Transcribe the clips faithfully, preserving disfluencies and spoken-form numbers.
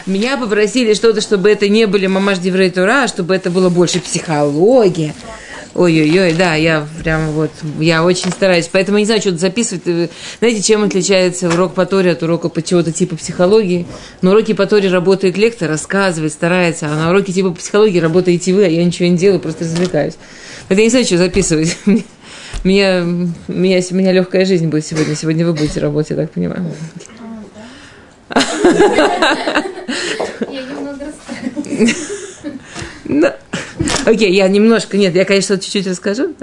Меня попросили что-то, чтобы это не были мамаш деврей Тора, а чтобы это было больше психология. Ой-ой-ой, да, я прям вот, я очень стараюсь. Поэтому я не знаю, что-то записывать. Знаете, чем отличается урок по Торе от урока по чего-то типа психологии? На уроке по Торе работает лектор, рассказывает, старается, а на уроке типа психологии работаете вы, а я ничего не делаю, просто развлекаюсь. Поэтому я не знаю, что записывать. Меня, меня, у меня легкая жизнь будет сегодня. Сегодня вы будете работать, я так понимаю. Я немного расстроилась. Окей, я немножко, нет, я, конечно, чуть-чуть расскажу.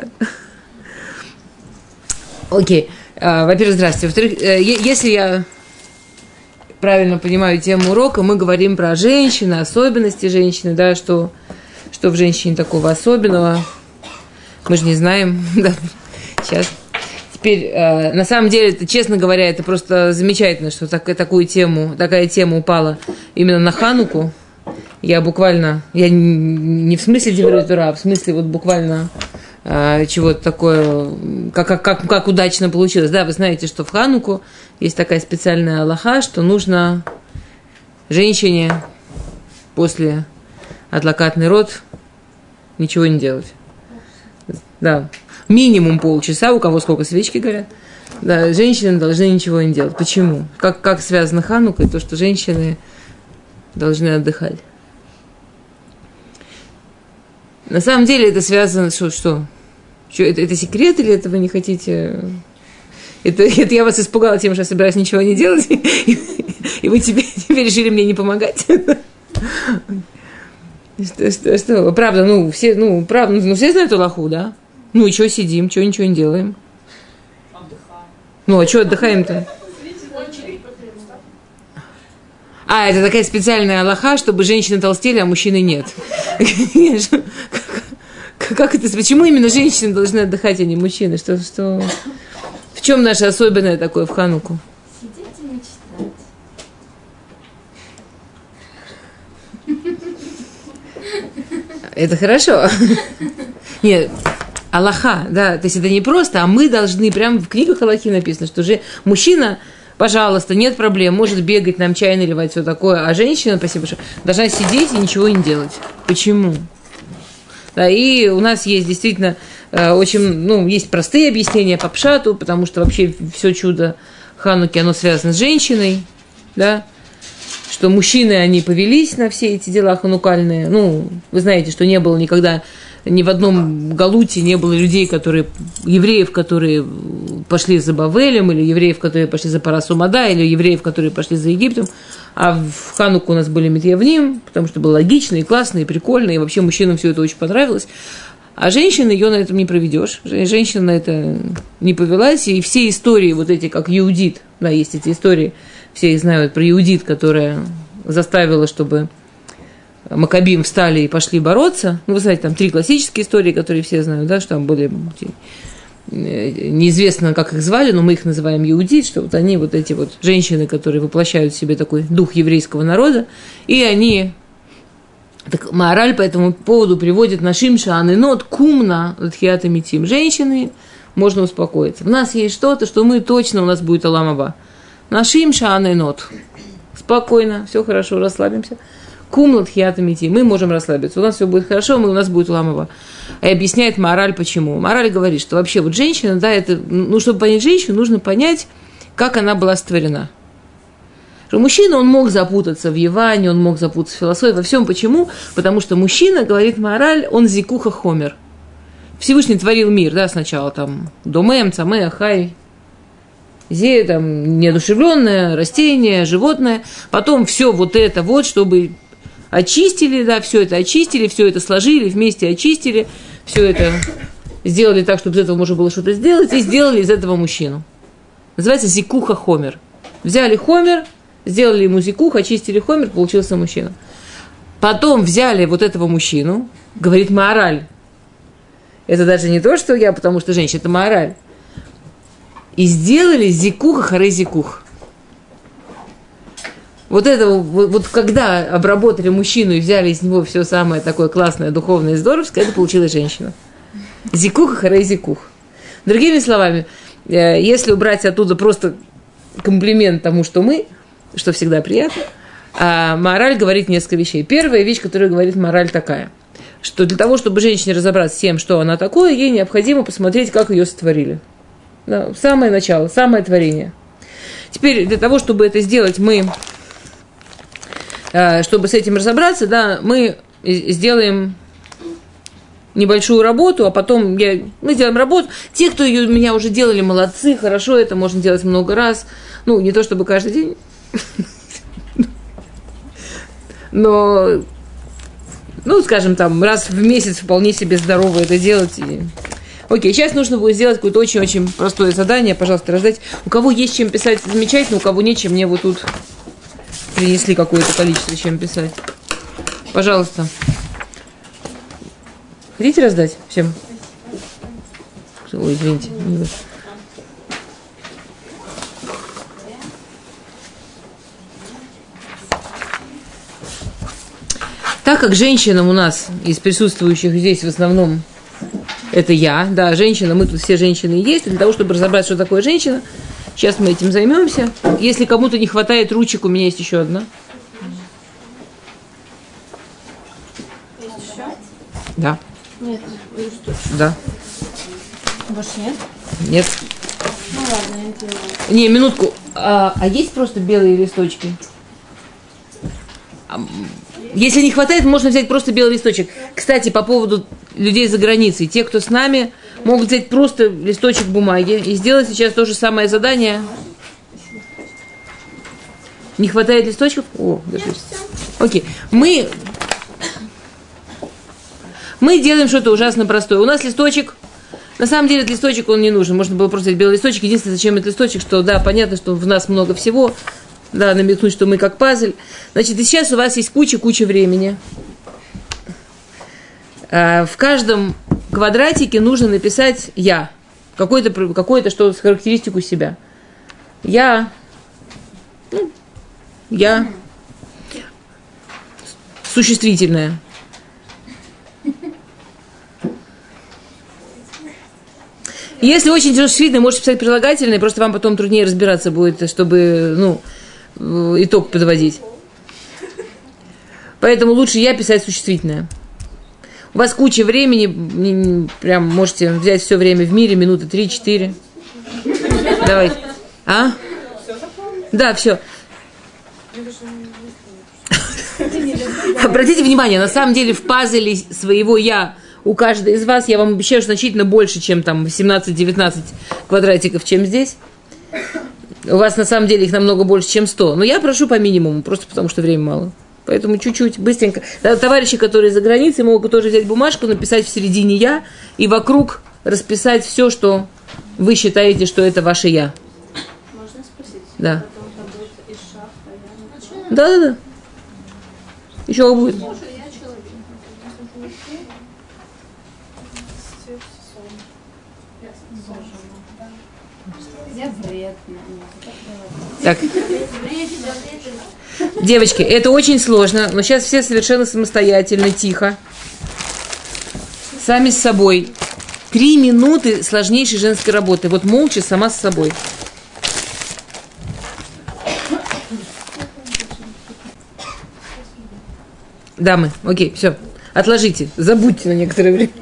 Окей, во-первых, здравствуйте. Во-вторых, если я правильно понимаю тему урока, мы говорим про женщины, особенности женщины, да, что, что в женщине такого особенного. Мы же не знаем, да, сейчас. Теперь, на самом деле, это, честно говоря, это просто замечательно, что так, такую тему, такая тема упала именно на Хануку. Я буквально, я не в смысле Деврей Тора, а в смысле вот буквально э, чего-то такое, как, как, как, как удачно получилось. Да, вы знаете, что в Хануку есть такая специальная алаха, что нужно женщине после адлакатный рот ничего не делать. Да, минимум полчаса, у кого сколько свечки горят. Да, женщины должны ничего не делать. Почему? Как, как связано Ханукой, то, что женщины должны отдыхать. На самом деле это связано, что, что? что это, это секрет или это вы не хотите? Это, это я вас испугала тем, что я собираюсь ничего не делать, и, и вы теперь, теперь решили мне не помогать? Что, что, что? Правда, ну все, ну правда, ну все знают алаху, да? Ну и что сидим, что ничего не делаем? Отдыхаем. Ну а что отдыхаем-то? А, это такая специальная алаха, чтобы женщины толстели, а мужчины нет. Как это? Почему именно женщины должны отдыхать, а не мужчины? Что, что... В чем наше особенное такое в Хануку? Сидеть и мечтать. Это хорошо. Нет, алаха, да, то есть это не просто, а мы должны, прямо в книгах алахи написано, что же мужчина... Пожалуйста, нет проблем, может бегать, нам чай наливать, все такое. А женщина, спасибо большое, должна сидеть и ничего не делать. Почему? Да, и у нас есть действительно э, очень, ну, есть простые объяснения по пшату, потому что вообще все чудо Хануки, оно связано с женщиной, да, что мужчины, они повелись на все эти дела ханукальные. Ну, вы знаете, что не было никогда... Ни в одном галуте не было людей, которые, евреев, которые пошли за Бавелем, или евреев, которые пошли за Парасумада, или евреев, которые пошли за Египтом. А в Хануку у нас были Митьявним, потому что было логично, и классно, и прикольно, и вообще мужчинам все это очень понравилось. А женщина, ее на этом не проведешь. Женщина на это не повелась, и все истории, вот эти, как Иудит, да, есть эти истории, все их знают про Иудит, которая заставила, чтобы... Маккабим встали и пошли бороться. Ну, вы знаете, там три классические истории, которые все знают, да, что там были... Неизвестно, как их звали, но мы их называем Иудит, что вот они, вот эти вот женщины, которые воплощают в себе такой дух еврейского народа, и они... Так Маораль по этому поводу приводит нашим шаанынот кумна дхиата митим. Женщины, можно успокоиться. В нас есть что-то, что мы точно, у нас будет алам аба. Нашим шаанынот. Спокойно, все хорошо, расслабимся. Кумнат хиатамити, мы можем расслабиться, у нас все будет хорошо, мы, у нас будет ламова. И объясняет Маораль почему. Маораль говорит, что вообще вот женщина, да, это, ну, чтобы понять женщину, нужно понять, как она была створена. Что мужчина, он мог запутаться в Еване, он мог запутаться в философии, во всем. Почему? Потому что мужчина, говорит Маораль, он зикуха хомер. Всевышний творил мир, да, сначала там домем, цаме, хай, зе, там, неодушевленное, растение, животное, потом все вот это вот, чтобы... Очистили, да, все это очистили, все это сложили, вместе очистили, все это сделали так, чтобы из этого можно было что-то сделать, и сделали из этого мужчину. Называется зикуха хомер. Взяли хомер, сделали ему зикух, очистили хомер, получился мужчина. Потом взяли вот этого мужчину, говорит Маораль. Это даже не то, что я, потому что женщина, это Маораль. И сделали зикуха харей зикух. Вот это, вот, вот когда обработали мужчину и взяли из него все самое такое классное, духовное и здоровское, это получилась женщина. Зикух, харей зикух. Другими словами, если убрать оттуда просто комплимент тому, что мы, что всегда приятно, А мораль говорит несколько вещей. Первая вещь, которую говорит мораль, такая, что для того, чтобы женщине разобраться с тем, что она такое, ей необходимо посмотреть, как ее сотворили. Да, самое начало, самое творение. Теперь для того, чтобы это сделать, мы, чтобы с этим разобраться, да, мы сделаем небольшую работу, а потом я, мы сделаем работу. Те, кто ее, меня уже делали, молодцы, хорошо, это можно делать много раз. Ну, не то чтобы каждый день, но, ну, скажем, там, раз в месяц вполне себе здорово это делать. И... Окей, сейчас нужно будет сделать какое-то очень-очень простое задание. Пожалуйста, раздать. У кого есть чем писать, замечательно. У кого нет, чем мне вот тут принесли какое-то количество, чем писать. Пожалуйста. Хотите раздать всем? Ой, извините. Так как женщинам у нас из присутствующих здесь в основном это я, да, женщина, мы тут все женщины есть, для того, чтобы разобраться, что такое женщина, сейчас мы этим займемся. Если кому-то не хватает ручек, у меня есть еще одна. Есть еще? Да. Нет, да. Больше нет? Нет. Ну ладно, я делаю. Не, минутку. А, а есть просто белые листочки? А, если не хватает, можно взять просто белый листочек. Кстати, по поводу людей за границей. Те, кто с нами, могут взять просто листочек бумаги и сделать сейчас то же самое задание. Не хватает листочков? О, держись. Окей. Мы, мы делаем что-то ужасно простое. У нас листочек. На самом деле, этот листочек, он не нужен. Можно было просто взять белый листочек. Единственное, зачем этот листочек, что, да, понятно, что в нас много всего. Да, намекнуть, что мы как пазль. Значит, и сейчас у вас есть куча-куча времени. В каждом квадратике нужно написать «я». Какое-то, какое-то что-то, характеристику себя. Я. Ну, я. Существительное. Если очень существительное, можете писать прилагательное, просто вам потом труднее разбираться будет, чтобы, ну, итог подводить. Поэтому лучше я писать существительное. У вас куча времени, прям можете взять все время в мире, минуты три-четыре. Давайте. А? Да, все. Обратите внимание, на самом деле в пазле своего «я» у каждой из вас, я вам обещаю, что значительно больше, чем там восемнадцать-девятнадцать квадратиков, чем здесь. У вас на самом деле их намного больше, чем сто. Но я прошу по минимуму, просто потому что времени мало. Поэтому чуть-чуть, быстренько. Товарищи, которые за границей, могут тоже взять бумажку, написать в середине «я» и вокруг расписать все, что вы считаете, что это ваше «я». Можно спросить? Да. Да. Да-да-да. Еще будет. Так. Девочки, это очень сложно, но сейчас все совершенно самостоятельно, тихо. Сами с собой. Три минуты сложнейшей женской работы. Вот молча, сама с собой. Дамы, окей, все. Отложите, забудьте на некоторое время.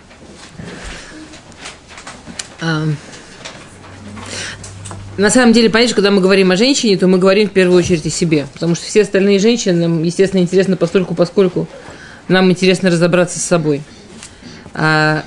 А, на самом деле, понятно, когда мы говорим о женщине, то мы говорим в первую очередь о себе. Потому что все остальные женщины, нам, естественно, интересно постольку, поскольку нам интересно разобраться с собой. А,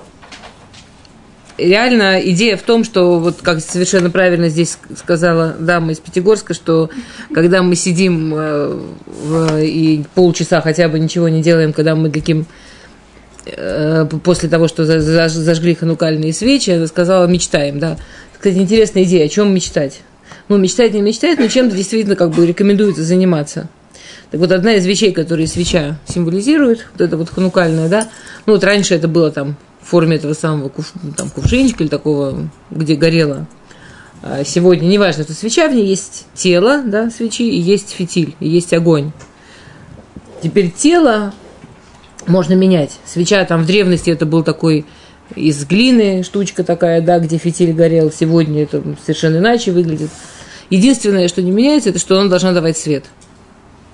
реально идея в том, что, вот как совершенно правильно здесь сказала дама из Пятигорска, что когда мы сидим э, в, и полчаса хотя бы ничего не делаем, когда мы таким, э, после того, что заж, зажгли ханукальные свечи, она сказала, мечтаем, да. Кстати, интересная идея, о чем мечтать? Ну, мечтать не мечтать, но чем-то действительно как бы рекомендуется заниматься. Так вот, одна из вещей, которые свеча символизирует, вот это вот ханукальная, да, ну вот раньше это было там в форме этого самого кув, там, кувшинчика или такого, где горело. А сегодня, неважно, что свеча, в ней есть тело, да, свечи, и есть фитиль, и есть огонь. Теперь тело можно менять. Свеча там в древности это был такой из глины штучка такая, да, где фитиль горел. Сегодня это совершенно иначе выглядит. Единственное, что не меняется, это что она должна давать свет.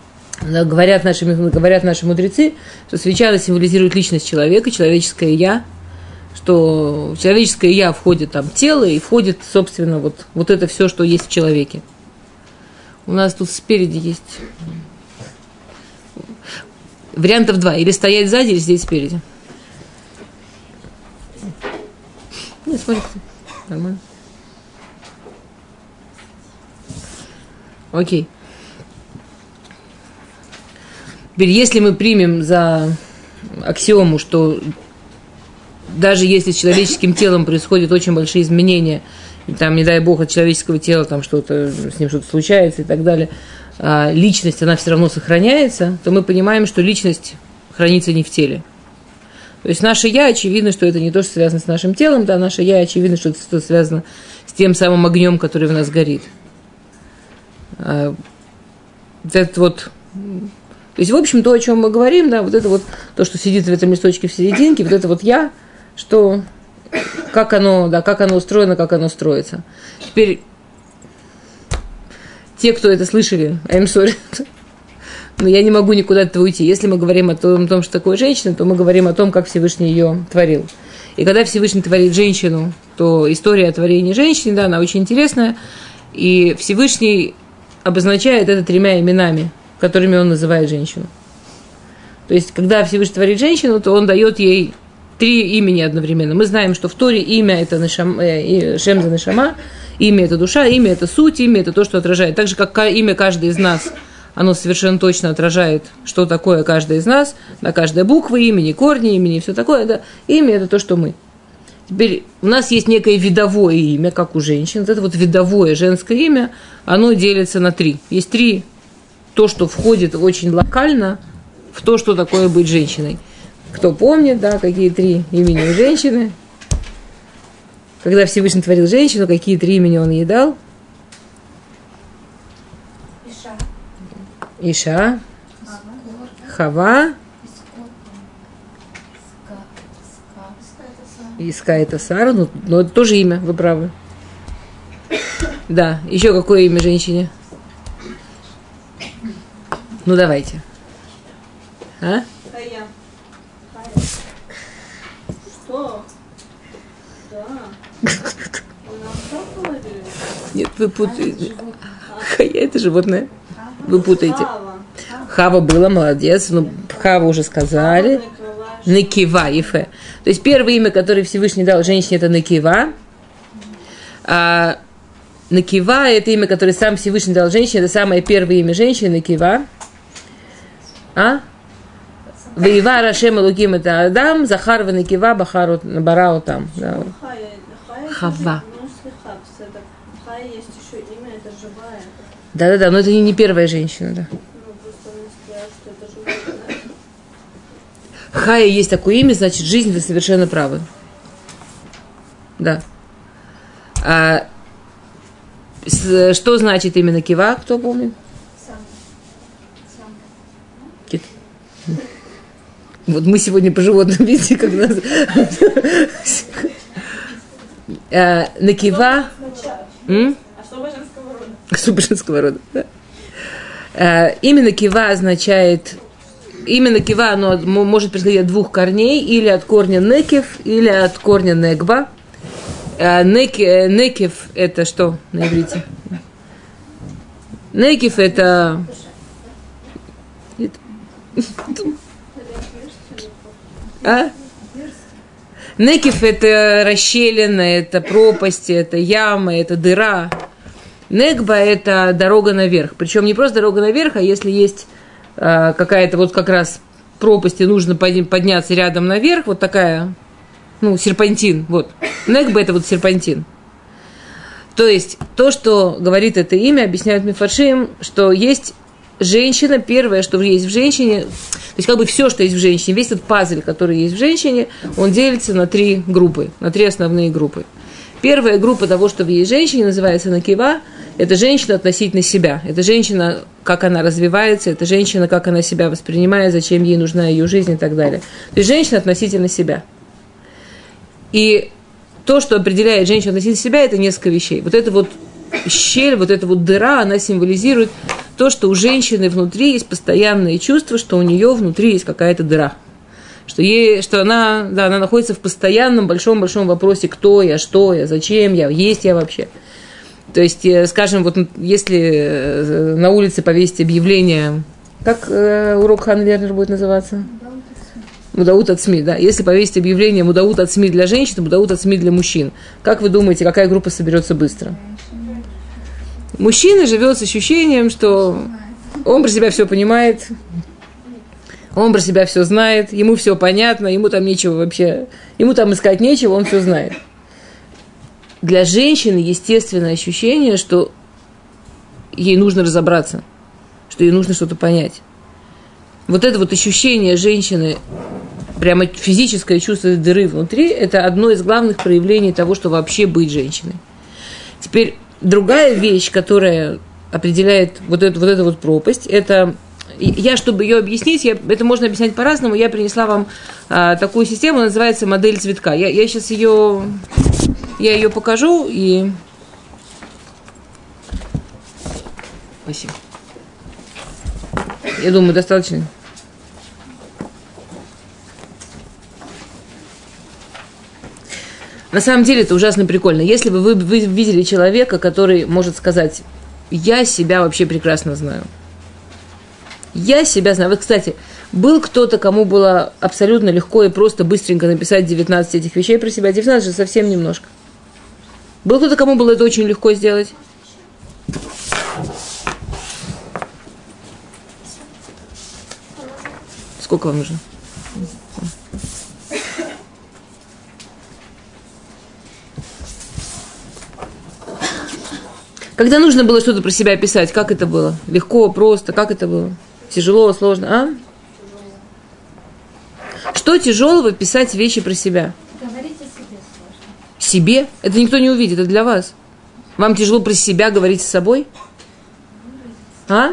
Говорят наши, говорят наши мудрецы, что свеча символизирует личность человека, человеческое «я», что в человеческое «я» входит там тело и входит, собственно, вот, вот это все, что есть в человеке. У нас тут спереди есть вариантов два. Или стоять сзади, или сидеть спереди. Не, смотрите, нормально. Окей. Теперь, если мы примем за аксиому, что даже если с человеческим телом происходят очень большие изменения, и там, не дай бог, от человеческого тела там что-то, с ним что-то случается и так далее, а личность, она все равно сохраняется, то мы понимаем, что личность хранится не в теле. То есть наше «я» очевидно, что это не то, что связано с нашим телом, да, наше «я» очевидно, что это что-то связано с тем самым огнем, который в нас горит. А, это вот... То есть, в общем, то, о чем мы говорим, да, вот это вот, то, что сидит в этом листочке в серединке, вот это вот «я», что, как оно, да, как оно устроено, как оно строится. Теперь, те, кто это слышали, I'm sorry, но я не могу никуда от этого уйти. Если мы говорим о том, о том, что такое женщина, то мы говорим о том, как Всевышний ее творил. И когда Всевышний творит женщину, то история о творении женщины, да, она очень интересная, и Всевышний обозначает это тремя именами, которыми он называет женщину. То есть, когда Всевышний творит женщину, то он дает ей три имени одновременно. Мы знаем, что в Торе имя – это нешам, э, Шем за нешама, имя – это душа, имя – это суть, имя – это то, что отражает. Так же, как имя каждой из нас, оно совершенно точно отражает, что такое каждая из нас, на каждая буква имени, корни имени и все такое. Да. Имя – это то, что мы. Теперь у нас есть некое видовое имя, как у женщин. Вот это вот видовое женское имя, оно делится на три. Есть три. То, что входит очень локально в то, что такое быть женщиной. Кто помнит, да, какие три имени у женщины? Когда Всевышний творил женщину, какие три имени он ей дал? Иша. Иша. Хава. Иска это Сара. Ну, но это тоже имя, вы правы. Да, еще какое имя женщине? Ну, давайте. А? Хая. Что? Да. Вы нам что говорили? Нет, вы путаете. Хая – это животное. Вы путаете. Хава. Хава было, молодец. Ну, Хава уже сказали. Некива, Ефе. То есть первое имя, которое Всевышний дал женщине, это Некива. А Некива – это имя, которое сам Всевышний дал женщине. Это самое первое имя женщины, Некива. А? Веива Рашем Элуким это Адам, Захар Венекива Бахару Барау там. Да. Хава. Хая есть еще имя, это живая. Да-да-да, но это не, не первая женщина, да. Ну, просто они сказали, что это животное. Хая есть такое имя, значит, жизнь, вы совершенно правы. Да. А, с, что значит именно Кива, кто помнит? Вот мы сегодня по животным, видите, как нас... Накива... Особо женского рода. Особо женского рода, да. Именно кива означает... Именно кива, оно может происходить от двух корней, или от корня некев, или от корня негба. Некев – это что на иврите? Некев – это... А? Некев – это расщелина, это пропасть, это яма, это дыра. Негба – это дорога наверх. Причем не просто дорога наверх, а если есть а, какая-то вот как раз пропасть, и нужно подняться рядом наверх, вот такая, ну, серпантин, вот. Негба – это вот серпантин. То есть, то, что говорит это имя, объясняют мифаршим, что есть женщина, первое, что есть в женщине, то есть как бы все, что есть в женщине, весь этот пазл, который есть в женщине, он делится на три группы, на три основные группы. Первая группа того, что в есть женщине, называется накива, это женщина относительно себя, это женщина, как она развивается, это женщина, как она себя воспринимает, зачем ей нужна ее жизнь и так далее. То есть женщина относительно себя. И то, что определяет женщину относительно себя, это несколько вещей. Вот эта вот щель, вот эта вот дыра, она символизирует то, что у женщины внутри есть постоянное чувство, что у нее внутри есть какая-то дыра. Что, ей, что она, да, она находится в постоянном большом-большом вопросе, кто я, что я, зачем я, есть я вообще. То есть, скажем, вот если на улице повесить объявление, как э, урок Ханны Лернер будет называться? Мудаут от СМИ, да. Если повесить объявление Мудаут от СМИ для женщин, Мудаут от СМИ для мужчин, как вы думаете, какая группа соберется быстро? Мужчина живет с ощущением, что он про себя все понимает, он про себя все знает, ему все понятно, ему там нечего вообще, ему там искать нечего, он все знает. Для женщины естественное ощущение, что ей нужно разобраться, что ей нужно что-то понять. Вот это вот ощущение женщины, прямо физическое чувство дыры внутри, это одно из главных проявлений того, что вообще быть женщиной. Теперь другая вещь, которая определяет вот эту вот, эту вот пропасть, это, я, чтобы ее объяснить, я, это можно объяснять по-разному, я принесла вам а, такую систему, называется модель цветка. Я, я сейчас ее, я ее покажу и... Спасибо. Я думаю, достаточно. На самом деле это ужасно прикольно. Если бы вы, вы видели человека, который может сказать, я себя вообще прекрасно знаю. Я себя знаю. Вот, кстати, был кто-то, кому было абсолютно легко и просто быстренько написать девятнадцать этих вещей про себя. девятнадцать же совсем немножко. Был кто-то, кому было это очень легко сделать? Сколько вам нужно? Когда нужно было что-то про себя писать, как это было? Легко, просто, как это было? Тяжело, сложно, а? Что тяжелого писать вещи про себя? Говорить о себе сложно. Себе? Это никто не увидит, это для вас. Вам тяжело про себя говорить с собой? А?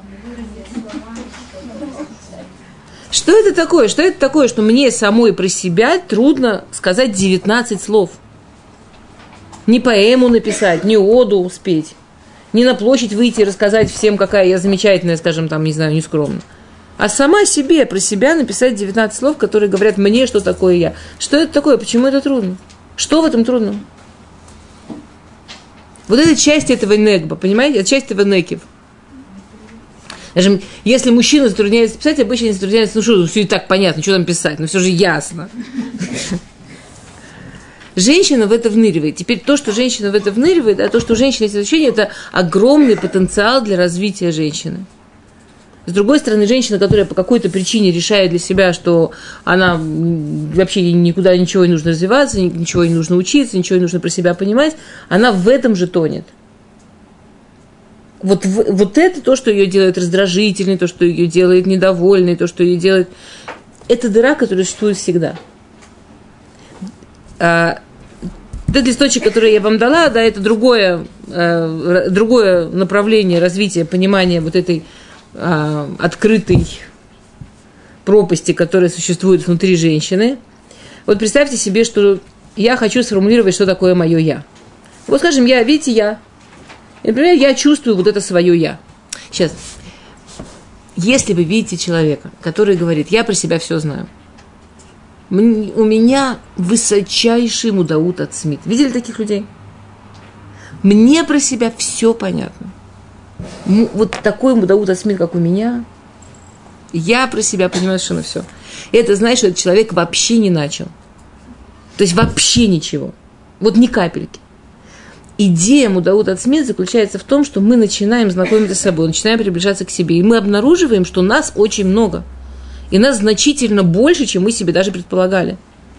Что это такое? Что это такое, что мне самой про себя трудно сказать девятнадцать слов? Не поэму написать, не оду спеть, не на площадь выйти и рассказать всем, какая я замечательная, скажем, там, не знаю, нескромно. А сама себе, про себя написать девятнадцать слов, которые говорят мне, что такое я. Что это такое? Почему это трудно? Что в этом трудно? Вот это часть этого негба, понимаете? Это часть этого некив. Даже если мужчина затрудняется писать, обычно не затрудняется, ну что, все и так понятно, что там писать, но все же ясно. Женщина в это вныривает. Теперь то, что женщина в это вныривает, а то, что у женщины есть ощущение, это огромный потенциал для развития женщины. С другой стороны, женщина, которая по какой-то причине решает для себя, что она вообще никуда ничего не нужно развиваться, ничего не нужно учиться, ничего не нужно про себя понимать, она в этом же тонет. Вот, вот это то, что ее делает раздражительной, то, что ее делает недовольной, то, что ее делает... Это дыра, которая существует всегда. А, этот листочек, который я вам дала, да, это другое, а, другое направление развития, понимания вот этой а, открытой пропасти, которая существует внутри женщины. Вот представьте себе, что я хочу сформулировать, что такое мое «я». Вот, скажем, я, видите, я. И, например, я чувствую вот это свое «я». Сейчас, если вы видите человека, который говорит, я про себя все знаю, у меня высочайший мудаут от СМИ. Видели таких людей? Мне про себя все понятно. Вот такой мудаут от СМИ, как у меня, я про себя понимаю совершенно все. И это значит, что этот человек вообще не начал. То есть вообще ничего. Вот ни капельки. Идея мудаут от СМИ заключается в том, что мы начинаем знакомиться с собой, начинаем приближаться к себе, и мы обнаруживаем, что нас очень много. И нас значительно больше, чем мы себе даже предполагали.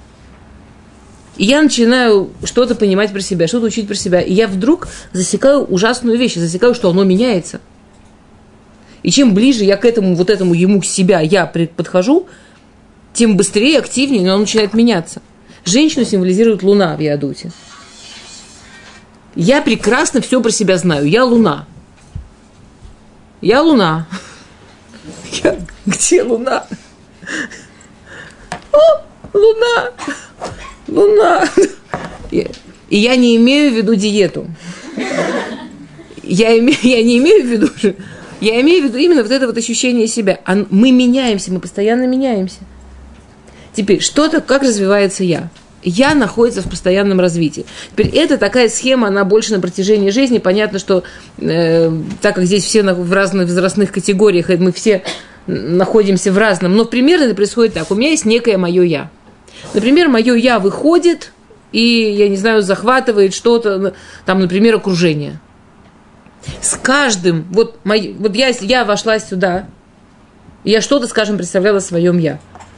И я начинаю что-то понимать про себя, что-то учить про себя. И я вдруг засекаю ужасную вещь, засекаю, что оно меняется. И чем ближе я к этому, вот этому ему себя, я подхожу, тем быстрее, активнее оно начинает меняться. Женщину символизирует луна в Иадуте. Я прекрасно все про себя знаю. Я луна. Я луна. Я... Где луна? О, луна! Луна! И я не имею в виду диету. Я, име... я не имею в виду Я имею в виду именно вот это вот ощущение себя. Мы меняемся, мы постоянно меняемся. Теперь, что-то, как развивается я? Я находится в постоянном развитии. Теперь, это такая схема, она больше на протяжении жизни. Понятно, что э, так как здесь все в разных возрастных категориях, и мы все находимся в разном, но примерно это происходит так. У меня есть некое мое я. Например, мое я выходит и, я не знаю, захватывает что-то, там, например, окружение. С каждым, вот, мой, вот я, я вошла сюда, я что-то, скажем, представляла в своем я.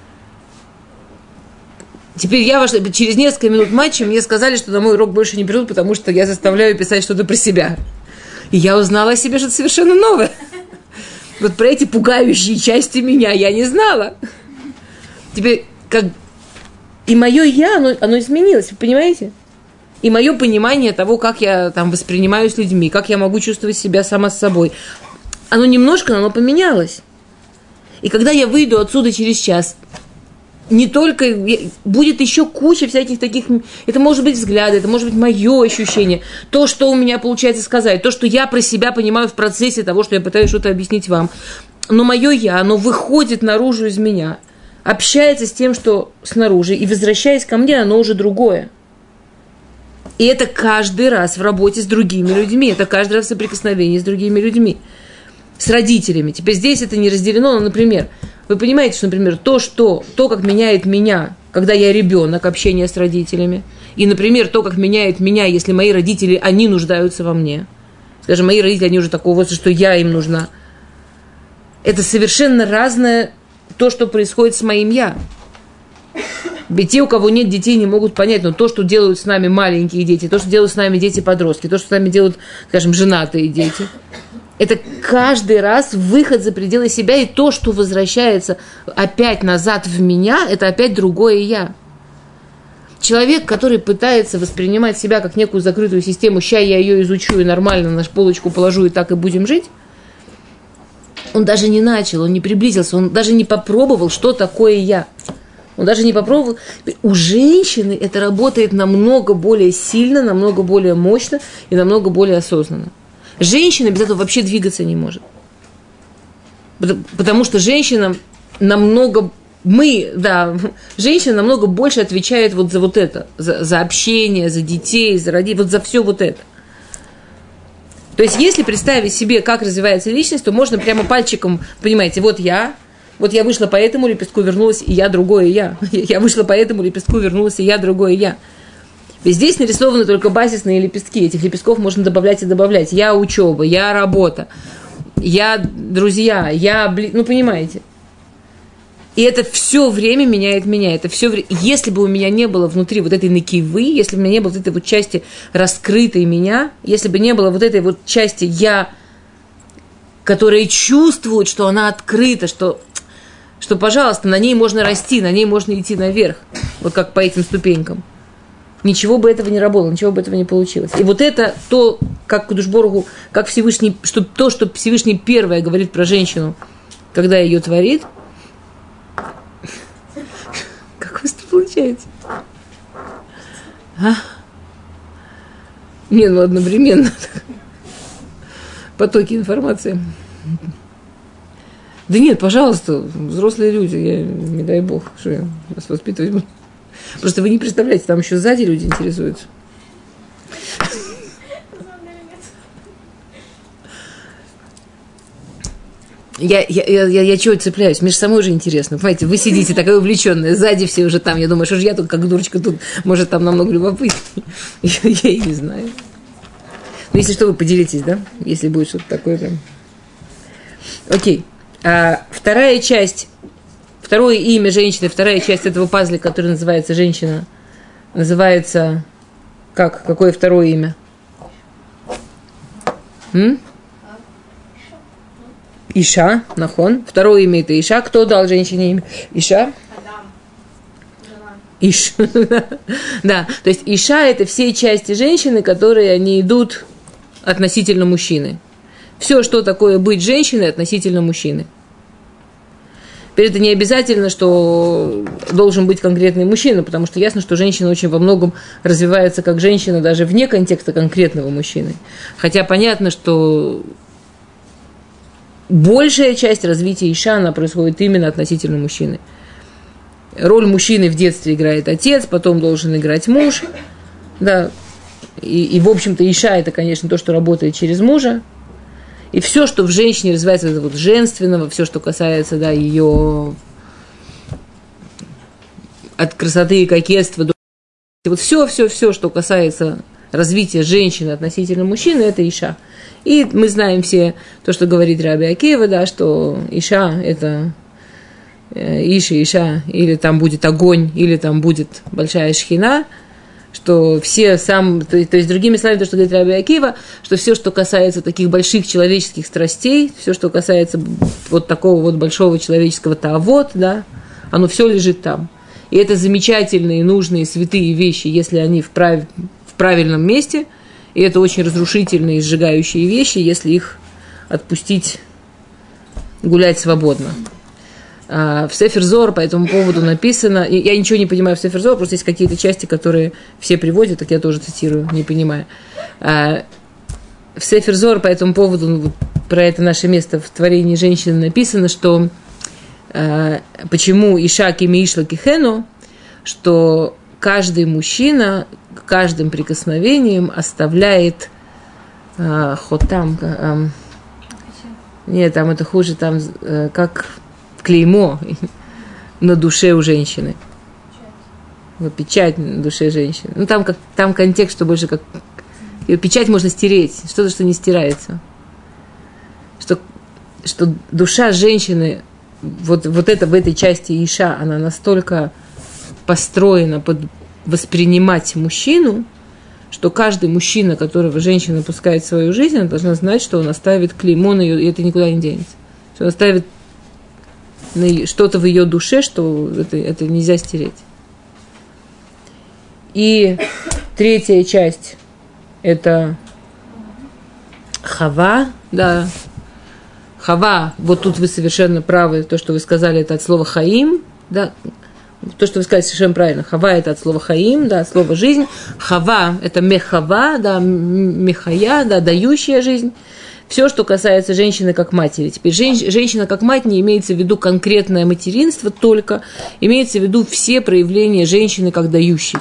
Теперь я вошла, через несколько минут матча мне сказали, что на мой урок больше не придут, потому что я заставляю писать что-то про себя. И я узнала о себе что-то совершенно новое. Вот про эти пугающие части меня я не знала. Теперь, как... И мое я, оно, оно изменилось, вы понимаете? И мое понимание того, как я там воспринимаю с людьми, как я могу чувствовать себя сама с собой, оно немножко, оно поменялось. И когда я выйду отсюда через час, не только, будет еще куча всяких таких, это может быть взгляды, это может быть мое ощущение, то, что у меня получается сказать, то, что я про себя понимаю в процессе того, что я пытаюсь что-то объяснить вам. Но мое я, оно выходит наружу из меня, общается с тем, что снаружи, и возвращаясь ко мне, оно уже другое. И это каждый раз в работе с другими людьми, это каждый раз в соприкосновении с другими людьми, с родителями. Теперь здесь это не разделено, но, например, вы понимаете, что, например, то, что, то, как меняет меня, когда я ребенок, общение с родителями, и, например, то, как меняет меня, если мои родители, они нуждаются во мне, даже мои родители, они уже такого возраста, что я им нужна, это совершенно разное то, что происходит с моим я. Ведь те, у кого нет детей, не могут понять, но то, что делают с нами маленькие дети, то, что делают с нами дети-подростки, то, что с нами делают, скажем, женатые дети, это каждый раз выход за пределы себя, и то, что возвращается опять назад в меня, это опять другое я. Человек, который пытается воспринимать себя как некую закрытую систему, ща я ее изучу и нормально на полочку положу, и так и будем жить, он даже не начал, он не приблизился, он даже не попробовал, что такое я. Он даже не попробовал. У женщины это работает намного более сильно, намного более мощно и намного более осознанно. Женщина без этого вообще двигаться не может. Потому что женщина намного... Мы, да, женщина намного больше отвечает вот за вот это. За, за общение, за детей, за родителей, вот за все вот это. То есть, если представить себе, как развивается личность, то можно прямо пальчиком, понимаете, вот я... Вот я вышла по этому лепестку, вернулась, и я другое я. Я вышла по этому лепестку, вернулась, и я другое я. Ведь здесь нарисованы только базисные лепестки. Этих лепестков можно добавлять и добавлять. Я учеба, я работа, я друзья, я... Бли... Ну, понимаете. И это все время меняет меня. Это все время... Если бы у меня не было внутри вот этой накивы, если бы у меня не было вот этой вот части раскрытой меня, если бы не было вот этой вот части я, которая чувствует, что она открыта, что... что, пожалуйста, на ней можно расти, на ней можно идти наверх, вот как по этим ступенькам. Ничего бы этого не работало, ничего бы этого не получилось. И вот это то, как Кадош Барух Ху, как Всевышний, что, то, что Всевышний первое говорит про женщину, когда ее творит. Как у вас это получается? А? Не, ну одновременно. Потоки информации. Да нет, пожалуйста, взрослые люди, я, не дай бог, что я вас воспитывать буду. Просто вы не представляете, там еще сзади люди интересуются. Я, я, я, я, я чего цепляюсь? Мне же самой уже интересно. Понимаете, вы сидите такая увлеченная, сзади все уже там. Я думаю, что же я тут как дурочка тут, может, там намного любопытнее. Я, я и не знаю. Но если что, вы поделитесь, да? Если будет что-то такое прям. Окей. А вторая часть, второе имя женщины, вторая часть этого пазля, который называется женщина, называется как? Какое второе имя? М? Иша, нахон. Второе имя это Иша. Кто дал женщине имя? Иша? Иш. Да, то есть Иша это все части женщины, которые они идут относительно мужчины. Все, что такое быть женщиной относительно мужчины. Теперь это не обязательно, что должен быть конкретный мужчина, потому что ясно, что женщина очень во многом развивается как женщина даже вне контекста конкретного мужчины. Хотя понятно, что большая часть развития Иша, она происходит именно относительно мужчины. Роль мужчины в детстве играет отец, потом должен играть муж. Да. И, и в общем-то, Иша – это, конечно, то, что работает через мужа. И все, что в женщине развивается это вот женственного, все, что касается, да, ее от красоты и кокетства до... Вот все, все, все, что касается развития женщины относительно мужчины, это Иша. И мы знаем все то, что говорит Раби Акива, да, что Иша – это Иша, Иша, или там будет огонь, или там будет большая шхина, что все сам, то, то есть другими словами, то, что говорит Раби Акива, что все, что касается таких больших человеческих страстей, все, что касается вот такого вот большого человеческого таавот, да, оно все лежит там. И это замечательные, нужные, святые вещи, если они в, прав... в правильном месте, и это очень разрушительные, сжигающие вещи, если их отпустить гулять свободно. В Сефер Зоар по этому поводу написано, я ничего не понимаю в Сефер Зоар, просто есть какие-то части, которые все приводят, так я тоже цитирую, не понимаю. В Сефер Зоар по этому поводу, ну, про это наше место в творении женщины написано, что почему Иша кими ишла кихену, что каждый мужчина каждым прикосновением оставляет хотам, нет, там это хуже, там как клеймо на душе у женщины. Вот печать на душе женщины. Ну, там, как, там контекст, что больше как... Ее печать можно стереть, что-то, что не стирается. Что, что душа женщины, вот, вот это в этой части Иша, она настолько построена под воспринимать мужчину, что каждый мужчина, которого женщина пускает в свою жизнь, она должна знать, что он оставит клеймо на ее, и это никуда не денется. Что он оставит что-то в ее душе, что это, это нельзя стереть. И третья часть – это Хава, да. Хава, вот тут вы совершенно правы, то, что вы сказали, это от слова Хаим, да. То, что вы сказали, совершенно правильно. Хава – это от слова Хаим, да, от слова жизнь. Хава – это мехава, да, мехая, да, дающая жизнь. Все, что касается женщины как матери. Теперь жен, женщина как мать не имеется в виду конкретное материнство, только имеется в виду все проявления женщины как дающей.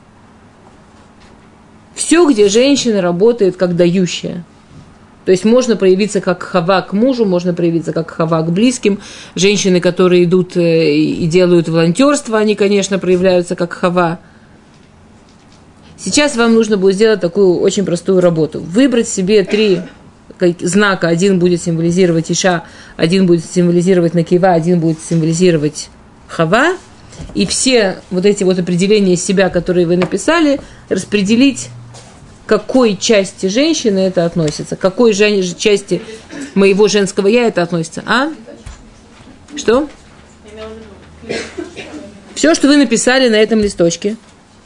Все, где женщина работает как дающая. То есть можно проявиться как хава к мужу, можно проявиться как хава к близким. Женщины, которые идут и делают волонтерство, они, конечно, проявляются как хава. Сейчас вам нужно будет сделать такую очень простую работу. Выбрать себе три знака. Один будет символизировать Иша, один будет символизировать Накива, один будет символизировать Хава. И все вот эти вот определения себя, которые вы написали, распределить, к какой части женщины это относится, к какой же части моего женского я это относится. А? Что? Все, что вы написали на этом листочке.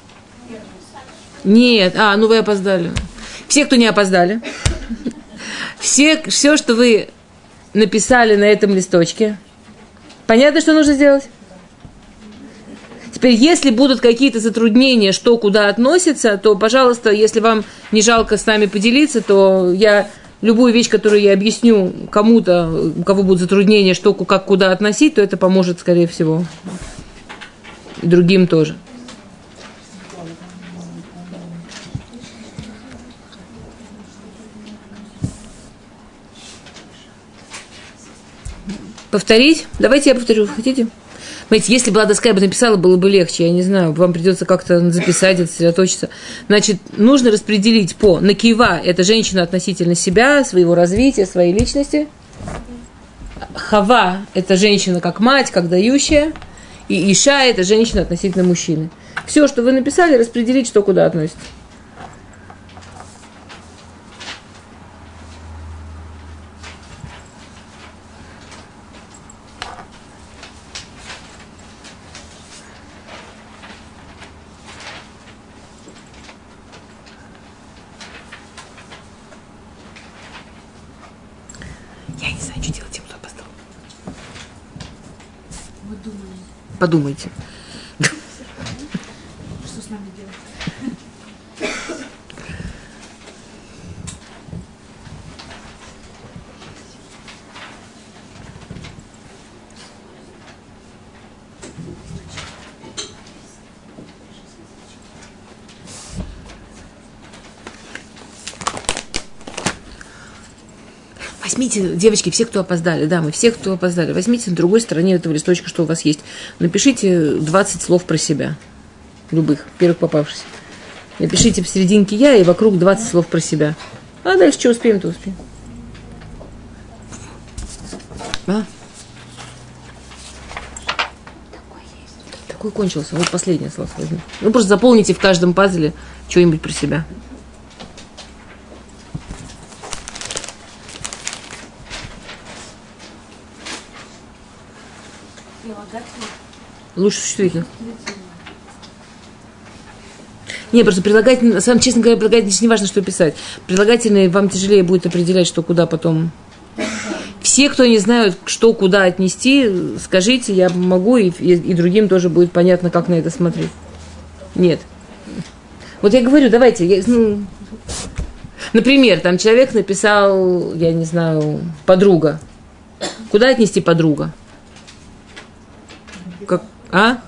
Нет, а, ну вы опоздали. Все, кто не опоздали. Все, все, что вы написали на этом листочке. Понятно, что нужно сделать? Теперь, если будут какие-то затруднения, что куда относится, то, пожалуйста, если вам не жалко с нами поделиться, то я любую вещь, которую я объясню кому-то, у кого будут затруднения, что как куда относить, то это поможет, скорее всего, и другим тоже. Повторить? Давайте я повторю. Хотите? Знаете, если бы доска я бы написала, было бы легче. Я не знаю, вам придется как-то записать, сосредоточиться. Значит, нужно распределить по Накива – это женщина относительно себя, своего развития, своей личности. Хава – это женщина как мать, как дающая. И Иша – это женщина относительно мужчины. Все, что вы написали, распределить, что куда относится. Я не знаю, что делать тем, кто опоздал. Мы думаем. Подумайте. Что с нами делать? Возьмите, девочки, все, кто опоздали, да, мы все, кто опоздали, возьмите на другой стороне этого листочка, что у вас есть. Напишите двадцать слов про себя. Любых, первых попавшихся. Напишите посерединке я и вокруг двадцать слов про себя. А дальше что успеем, то успеем. А? Такой кончился. Вот последнее слово возьму. Ну, просто заполните в каждом пазле что-нибудь про себя. Лучше существительно. Не, просто прилагательное, сам, честно говоря, прилагательное, не важно, что писать. Прилагательное вам тяжелее будет определять, что куда потом. Все, кто не знают, что куда отнести, скажите, я помогу, и, и, и другим тоже будет понятно, как на это смотреть. Нет. Вот я говорю, давайте, я, ну, например, там человек написал, я не знаю, подруга. Куда отнести подруга? Как, а?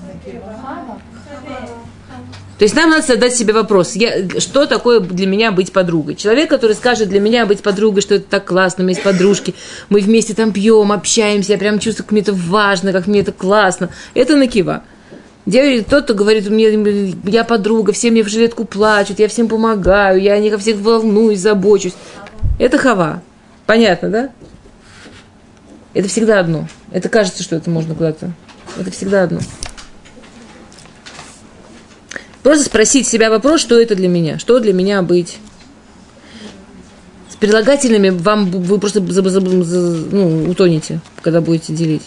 То есть нам надо задать себе вопрос, я, что такое для меня быть подругой? Человек, который скажет для меня быть подругой, что это так классно, у меня есть подружки, мы вместе там пьем, общаемся, я прям чувствую, как мне это важно, как мне это классно. Это накива. Тот, кто говорит, мне, я подруга, все мне в жилетку плачут, я всем помогаю, я о них всех волнуюсь, забочусь. Это хава. Понятно, да? Это всегда одно. Это кажется, что это можно куда-то. Это всегда одно. Просто спросить себя вопрос, что это для меня, что для меня быть. С прилагательными вам вы просто ну, утонете, когда будете делить.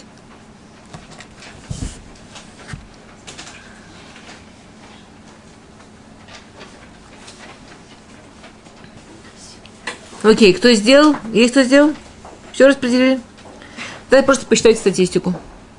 Окей, кто сделал? Есть кто сделал? Все распределили? Давайте просто посчитайте статистику.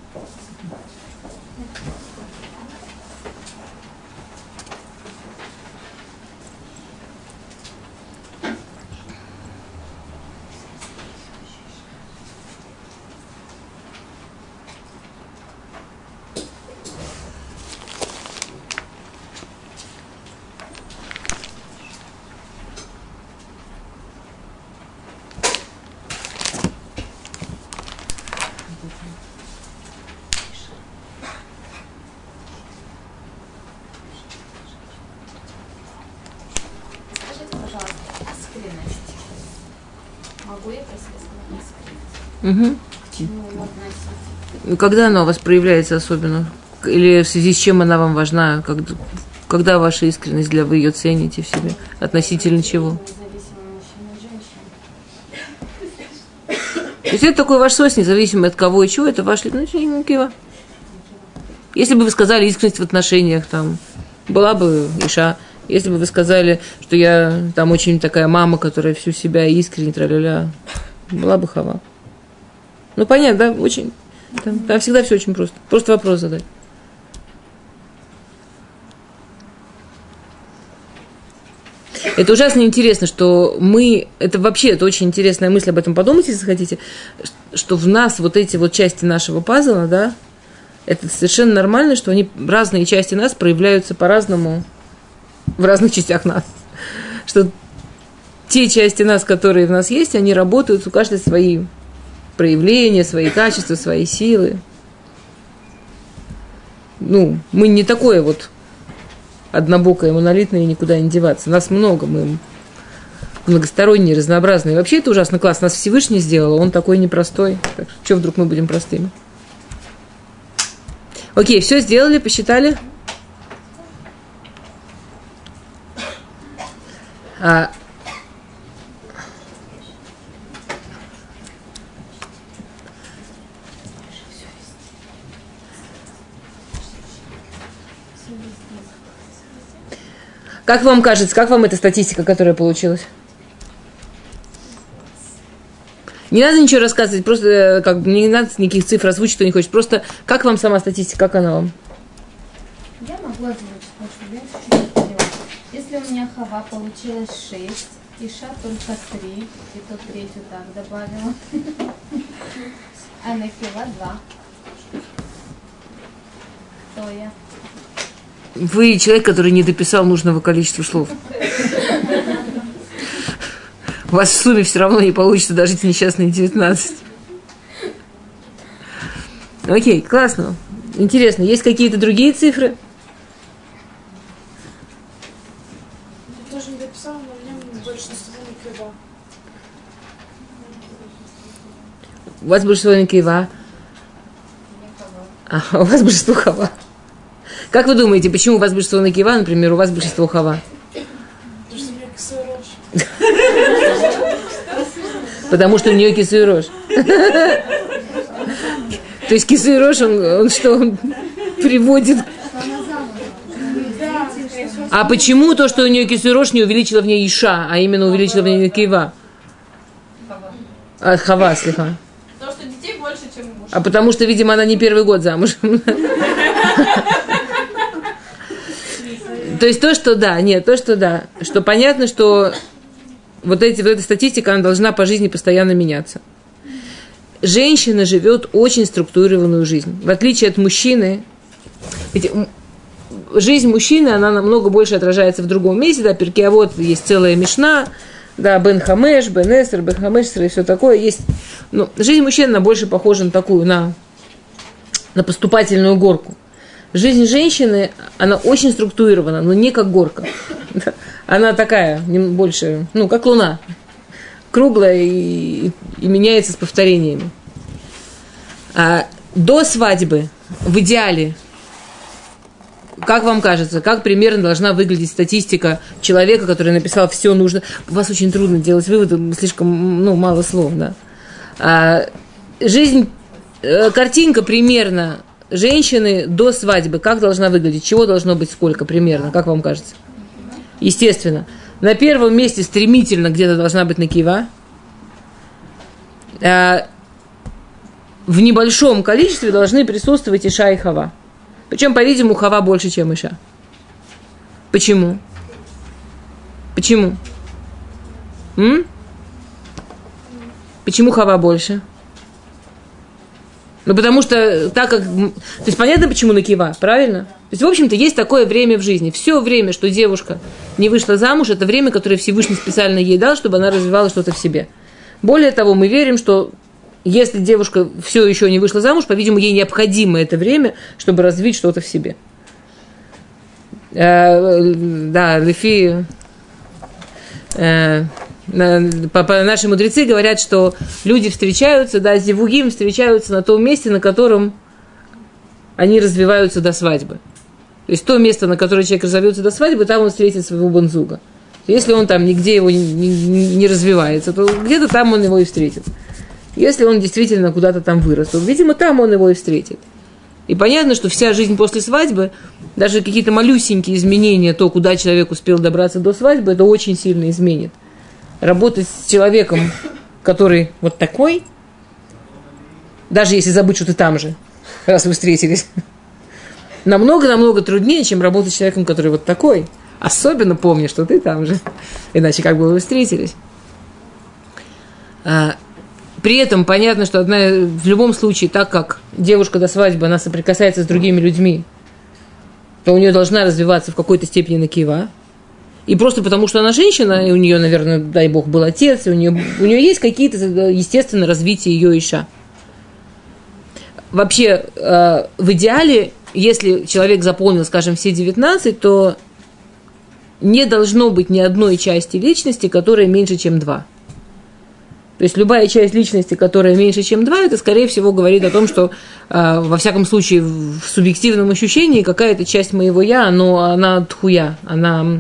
Угу. Когда она у вас проявляется особенно? Или в связи с чем она вам важна? Когда, когда ваша искренность, для вы ее цените в себе? Относительно чего? То есть это такой ваш свойство, независимо от кого и чего, это ваш личный. Если бы вы сказали искренность в отношениях, там, была бы Иша. Если бы вы сказали, что я там очень такая мама, которая всю себя искренне тра-ля-ля, была бы Хава. Ну, понятно, да? Очень. Там, там всегда все очень просто. Просто вопрос задать. Это ужасно интересно, что мы... Это вообще, это очень интересная мысль, об этом подумайте, если хотите, что в нас вот эти вот части нашего пазла, да, это совершенно нормально, что они, разные части нас проявляются по-разному в разных частях нас. Что те части нас, которые в нас есть, они работают, у каждой свои проявления, свои качества, свои силы. Ну, мы не такое вот однобокое, монолитное, и никуда не деваться. Нас много, мы многосторонние, разнообразные. Вообще это ужасно классно. Нас Всевышний сделал, он такой непростой. Так что, что вдруг мы будем простыми? Окей, все сделали, посчитали? А... Как вам кажется, как вам эта статистика, которая получилась? Не надо ничего рассказывать, просто как не надо никаких цифр озвучить, кто не хочет. Просто как вам сама статистика, как она вам? Я могу озвучить, потому что я чуть-чуть поняла. Если у меня Хава получилось шесть, Иша только три, и то третью так добавила. А Накива два. Кто я? Вы человек, который не дописал нужного количества слов. У вас в сумме все равно не получится дожить несчастные девятнадцать. Окей, классно. Интересно, есть какие-то другие цифры? Я тоже не дописала, но в нем большинство никогда. У вас большинство никива. А, у вас большинство хава. Как вы думаете, почему у вас большинство накива, например, у вас большинство хава? Потому что у меня косой рожь. Потому что у нее кисуй рожь. То есть кисуй рожь, он, он что, он приводит... А почему то, что у нее кисуй рожь, не увеличило в ней иша, а именно увеличило в ней накива? А, хава, слегка. Потому что детей больше, чем муж. А потому что, видимо, она не первый год замужем. То есть то, что да, нет, то, что да, что понятно, что вот, эти, вот эта статистика, она должна по жизни постоянно меняться. Женщина живет очень структурированную жизнь. В отличие от мужчины, ведь жизнь мужчины, она намного больше отражается в другом месте, да, перке, а вот есть целая мишна, да, Бен Хамеш, Бен Эсер, Бен Хамеш и все такое есть. Но жизнь мужчины, она больше похожа на такую, на, на поступательную горку. Жизнь женщины, она очень структурирована, но не как горка. Она такая, больше, ну, как луна. Круглая и, и меняется с повторениями. А до свадьбы, в идеале, как вам кажется, как примерно должна выглядеть статистика человека, который написал «все нужно»? У вас очень трудно делать выводы, слишком, ну, мало слов, да. А, жизнь, картинка примерно женщины до свадьбы, как должна выглядеть? Чего должно быть сколько примерно, как вам кажется? Естественно. На первом месте стремительно где-то должна быть накива. А, в небольшом количестве должны присутствовать иша и хава. Причем, по-видимому, хава больше, чем иша. Почему? Почему? М? Почему хава больше? Ну, потому что, так как... То есть, понятно, почему накива, правильно? То есть, в общем-то, есть такое время в жизни. Все время, что девушка не вышла замуж, это время, которое Всевышний специально ей дал, чтобы она развивала что-то в себе. Более того, мы верим, что если девушка все еще не вышла замуж, по-видимому, ей необходимо это время, чтобы развить что-то в себе. Э, да, Лефи... Э, Наши мудрецы говорят, что люди встречаются, да, зивугим встречаются на том месте, на котором они развиваются до свадьбы. То есть то место, на которое человек разовьется до свадьбы, там он встретит своего бензуга. Если он там нигде его не, не, не развивается, то где-то там он его и встретит. Если он действительно куда-то там вырос, то, видимо, там он его и встретит. И понятно, что вся жизнь после свадьбы, даже какие-то малюсенькие изменения, то, куда человек успел добраться до свадьбы, это очень сильно изменит. Работать с человеком, который вот такой, даже если забыть, что ты там же, раз вы встретились, намного-намного труднее, чем работать с человеком, который вот такой. Особенно помни, что ты там же. Иначе как бы вы встретились. А, при этом понятно, что одна, в любом случае, так как девушка до свадьбы, она соприкасается с другими людьми, то у нее должна развиваться в какой-то степени накива. И просто потому, что она женщина, и у нее, наверное, дай бог, был отец, и у нее, у нее есть какие-то, естественно, развития ее иша. Вообще, э, в идеале, если человек заполнил, скажем, все девятнадцать, то не должно быть ни одной части личности, которая меньше, чем два. То есть любая часть личности, которая меньше, чем два, это, скорее всего, говорит о том, что, э, во всяком случае, в субъективном ощущении какая-то часть моего «я», но она тхуя, она...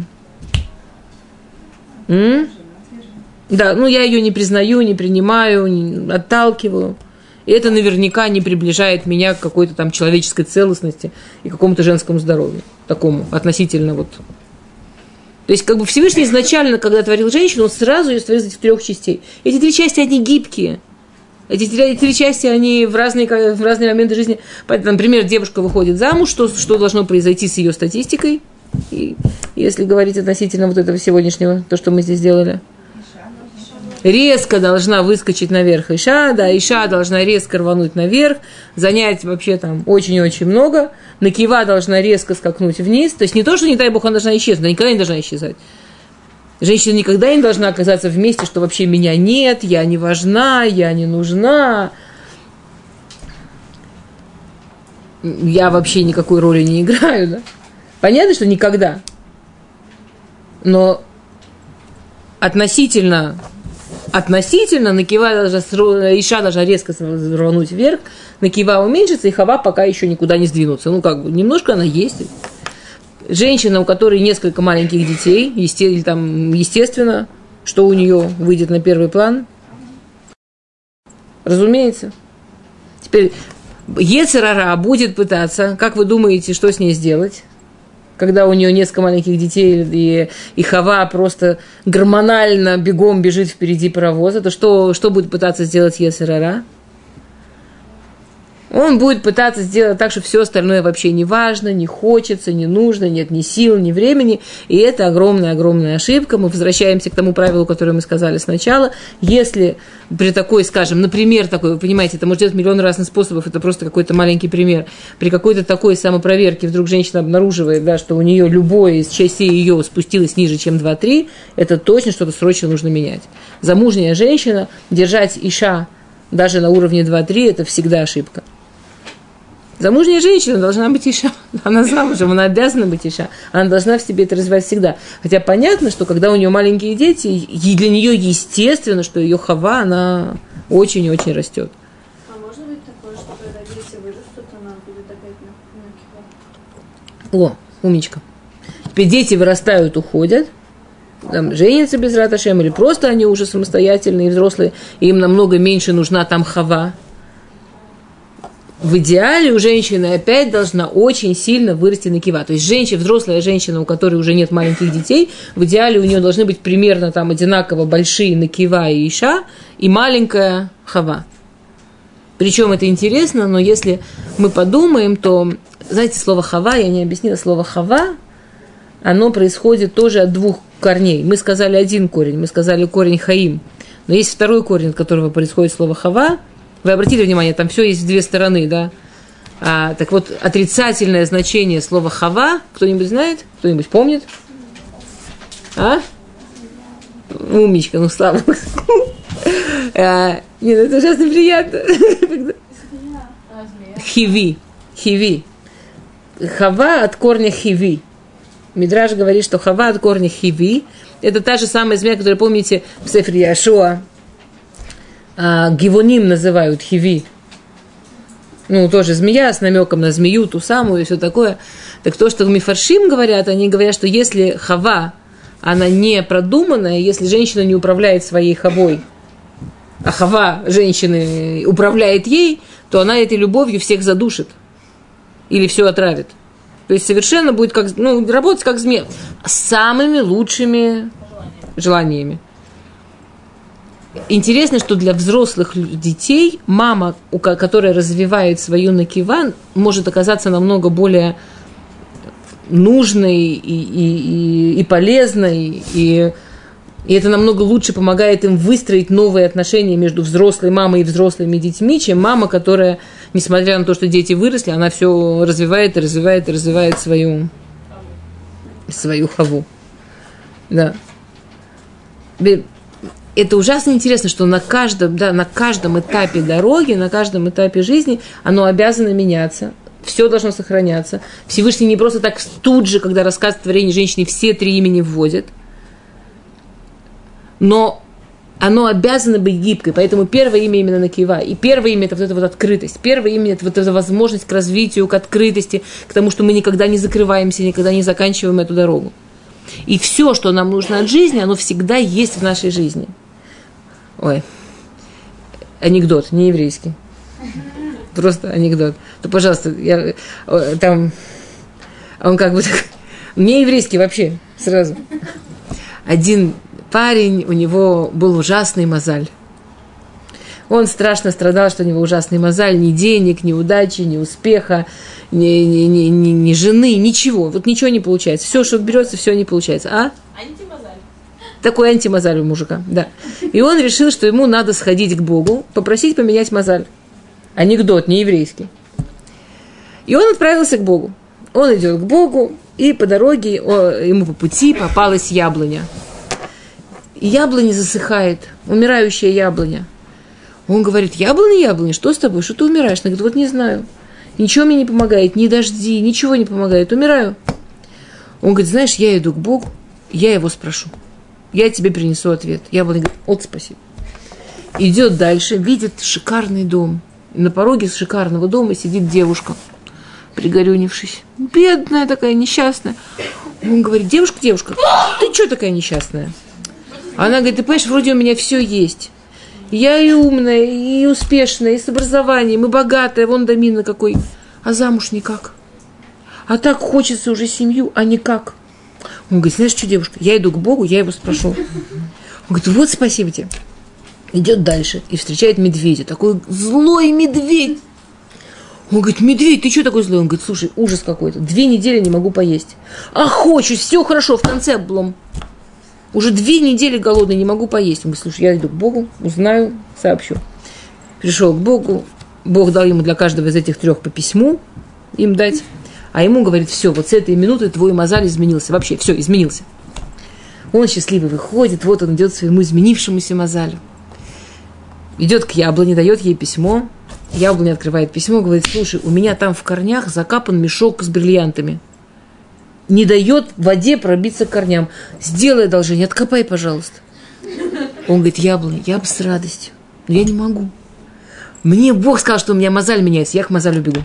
М? Да, ну я ее не признаю, не принимаю, не, отталкиваю. И это наверняка не приближает меня к какой-то там человеческой целостности и какому-то женскому здоровью. Такому, относительно вот. То есть, как бы Всевышний изначально, когда творил женщину, он сразу ее створил из трех частей. Эти три части, они гибкие. Эти три, три части, они в разные, в разные моменты жизни. Например, девушка выходит замуж, что, что должно произойти с ее статистикой? И если говорить относительно вот этого сегодняшнего, то, что мы здесь сделали. Резко должна выскочить наверх иша, да, иша должна резко рвануть наверх, занять вообще там очень-очень много, накива должна резко скакнуть вниз, то есть не то, что, не дай бог, она должна исчезнуть, она никогда не должна исчезать. Женщина никогда не должна оказаться вместе, что вообще меня нет, я не важна, я не нужна. Я вообще никакой роли не играю, да? Понятно, что никогда. Но относительно, относительно накива должна, иша должна резко рвануть вверх, накива уменьшится, и хава пока еще никуда не сдвинуться. Ну, как бы, немножко она есть. Женщина, у которой несколько маленьких детей, есте, там, естественно, что у нее выйдет на первый план? Разумеется. Теперь йецер ара будет пытаться, как вы думаете, что с ней сделать? Когда у нее несколько маленьких детей, и, и хава просто гормонально бегом бежит впереди паровоза, то что, что будет пытаться сделать йецер ара? Он будет пытаться сделать так, что все остальное вообще не важно, не хочется, не нужно, нет ни сил, ни времени. И это огромная-огромная ошибка. Мы возвращаемся к тому правилу, которое мы сказали сначала. Если при такой, скажем, например, такой, вы понимаете, это может делать миллион разных способов, это просто какой-то маленький пример. При какой-то такой самопроверке вдруг женщина обнаруживает, да, что у нее любое из частей ее спустилось ниже, чем два-три, это точно что-то срочно нужно менять. Замужняя женщина, держать иша даже на уровне два-три, это всегда ошибка. Замужняя женщина должна быть иша. Она замужем, она обязана быть иша. Она должна в себе это развивать всегда. Хотя понятно, что когда у нее маленькие дети, и для нее естественно, что ее хава, она очень-очень растет. А может быть такое, что когда дети вырастут, она будет опять на, на кива? О, умничка. Теперь дети вырастают, уходят, там, женятся без рат Ашем, или просто они уже самостоятельные, взрослые, и им намного меньше нужна там хава. В идеале у женщины опять должна очень сильно вырасти накива. То есть женщина, взрослая женщина, у которой уже нет маленьких детей, в идеале у нее должны быть примерно там одинаково большие накива и иша, и маленькая хава. Причем это интересно, но если мы подумаем, то, знаете, слово хава, я не объяснила, слово хава, оно происходит тоже от двух корней. Мы сказали один корень, мы сказали корень хаим, но есть второй корень, от которого происходит слово хава. Вы обратили внимание, там все есть в две стороны, да? А, так вот, отрицательное значение слова хава, кто-нибудь знает? Кто-нибудь помнит? А? Умничка, ну слава Богу. Нет, это ужасно приятно. Хиви. Хиви. Хава от корня хиви. Мидраш говорит, что хава от корня хиви. Это та же самая змея, которую помните в Сефер Яшуа. Гивоним называют хиви. Ну, тоже змея с намеком на змею, ту самую и все такое. Так то, что в Мифаршим говорят, они говорят, что если хава, она не продуманная, если женщина не управляет своей хавой, а хава женщины управляет ей, то она этой любовью всех задушит или все отравит. То есть совершенно будет как, ну, работать как змея с самыми лучшими желаниями. Интересно, что для взрослых детей мама, которая развивает свою накива, может оказаться намного более нужной и, и, и полезной, и, и это намного лучше помогает им выстроить новые отношения между взрослой мамой и взрослыми детьми, чем мама, которая, несмотря на то, что дети выросли, она все развивает и развивает и развивает свою, свою хаву. Да. Это ужасно интересно, что на каждом, да, на каждом этапе дороги, на каждом этапе жизни оно обязано меняться. Все должно сохраняться. Всевышний не просто так тут же, когда рассказывает о творении женщины, все три имени вводит. Но оно обязано быть гибкой. Поэтому первое имя именно накива. И первое имя – это вот эта вот открытость. Первое имя – это вот эта возможность к развитию, к открытости, к тому, что мы никогда не закрываемся, никогда не заканчиваем эту дорогу. И все, что нам нужно от жизни, оно всегда есть в нашей жизни. Ой, анекдот, не еврейский. Просто анекдот. То, пожалуйста, я, там, он как бы так, не еврейский вообще, сразу. Один парень, у него был ужасный мазаль. Он страшно страдал, что у него ужасный мазаль, ни денег, ни удачи, ни успеха, ни, ни, ни, ни, ни жены, ничего. Вот ничего не получается. Все, что берется, все не получается. А? Антимазаль. Такой антимазаль у мужика, да. И он решил, что ему надо сходить к Богу, попросить поменять мазаль. Анекдот, не еврейский. И он отправился к Богу. Он идет к Богу, и по дороге ему по пути попалась яблоня. яблоня засыхает, умирающая яблоня. Он говорит, яблоня, яблоня, что с тобой, что ты умираешь? Она говорит, вот не знаю, ничего мне не помогает, ни дожди, ничего не помогает, умираю. Он говорит, знаешь, я иду к Богу, я его спрошу, я тебе принесу ответ. Яблоня говорит, вот спасибо. Идет дальше, видит шикарный дом. На пороге шикарного дома сидит девушка, пригорюнившись. Бедная такая, несчастная. Он говорит, девушка, девушка, ты что такая несчастная? Она говорит, ты понимаешь, вроде у меня все есть. Я и умная, и успешная, и с образованием, и богатая, вон домина какой. А замуж никак. А так хочется уже семью, а никак. Он говорит, знаешь что, девушка, я иду к Богу, я его спрошу. Он говорит, вот спасибо тебе. Идет дальше и встречает медведя. Такой злой медведь. Он говорит, медведь, ты что такой злой? Он говорит, слушай, ужас какой-то. Две недели не могу поесть. Охочусь, все хорошо, в конце облом. Уже две недели голодный, не могу поесть. Он говорит, слушай, я иду к Богу, узнаю, сообщу. Пришел к Богу. Бог дал ему для каждого из этих трех по письму им дать. А ему говорит, все, вот с этой минуты твой мозаль изменился. Вообще, все, изменился. Он счастливый выходит, вот он идет к своему изменившемуся мозалю. Идет к яблоне, дает ей письмо. Яблоня открывает письмо, говорит, слушай, у меня там в корнях закапан мешок с бриллиантами. Не дает воде пробиться к корням. Сделай одолжение, откопай, пожалуйста. Он говорит, яблоня, я бы с радостью, но я не могу. Мне Бог сказал, что у меня мозаль меняется, я к мозалю бегу.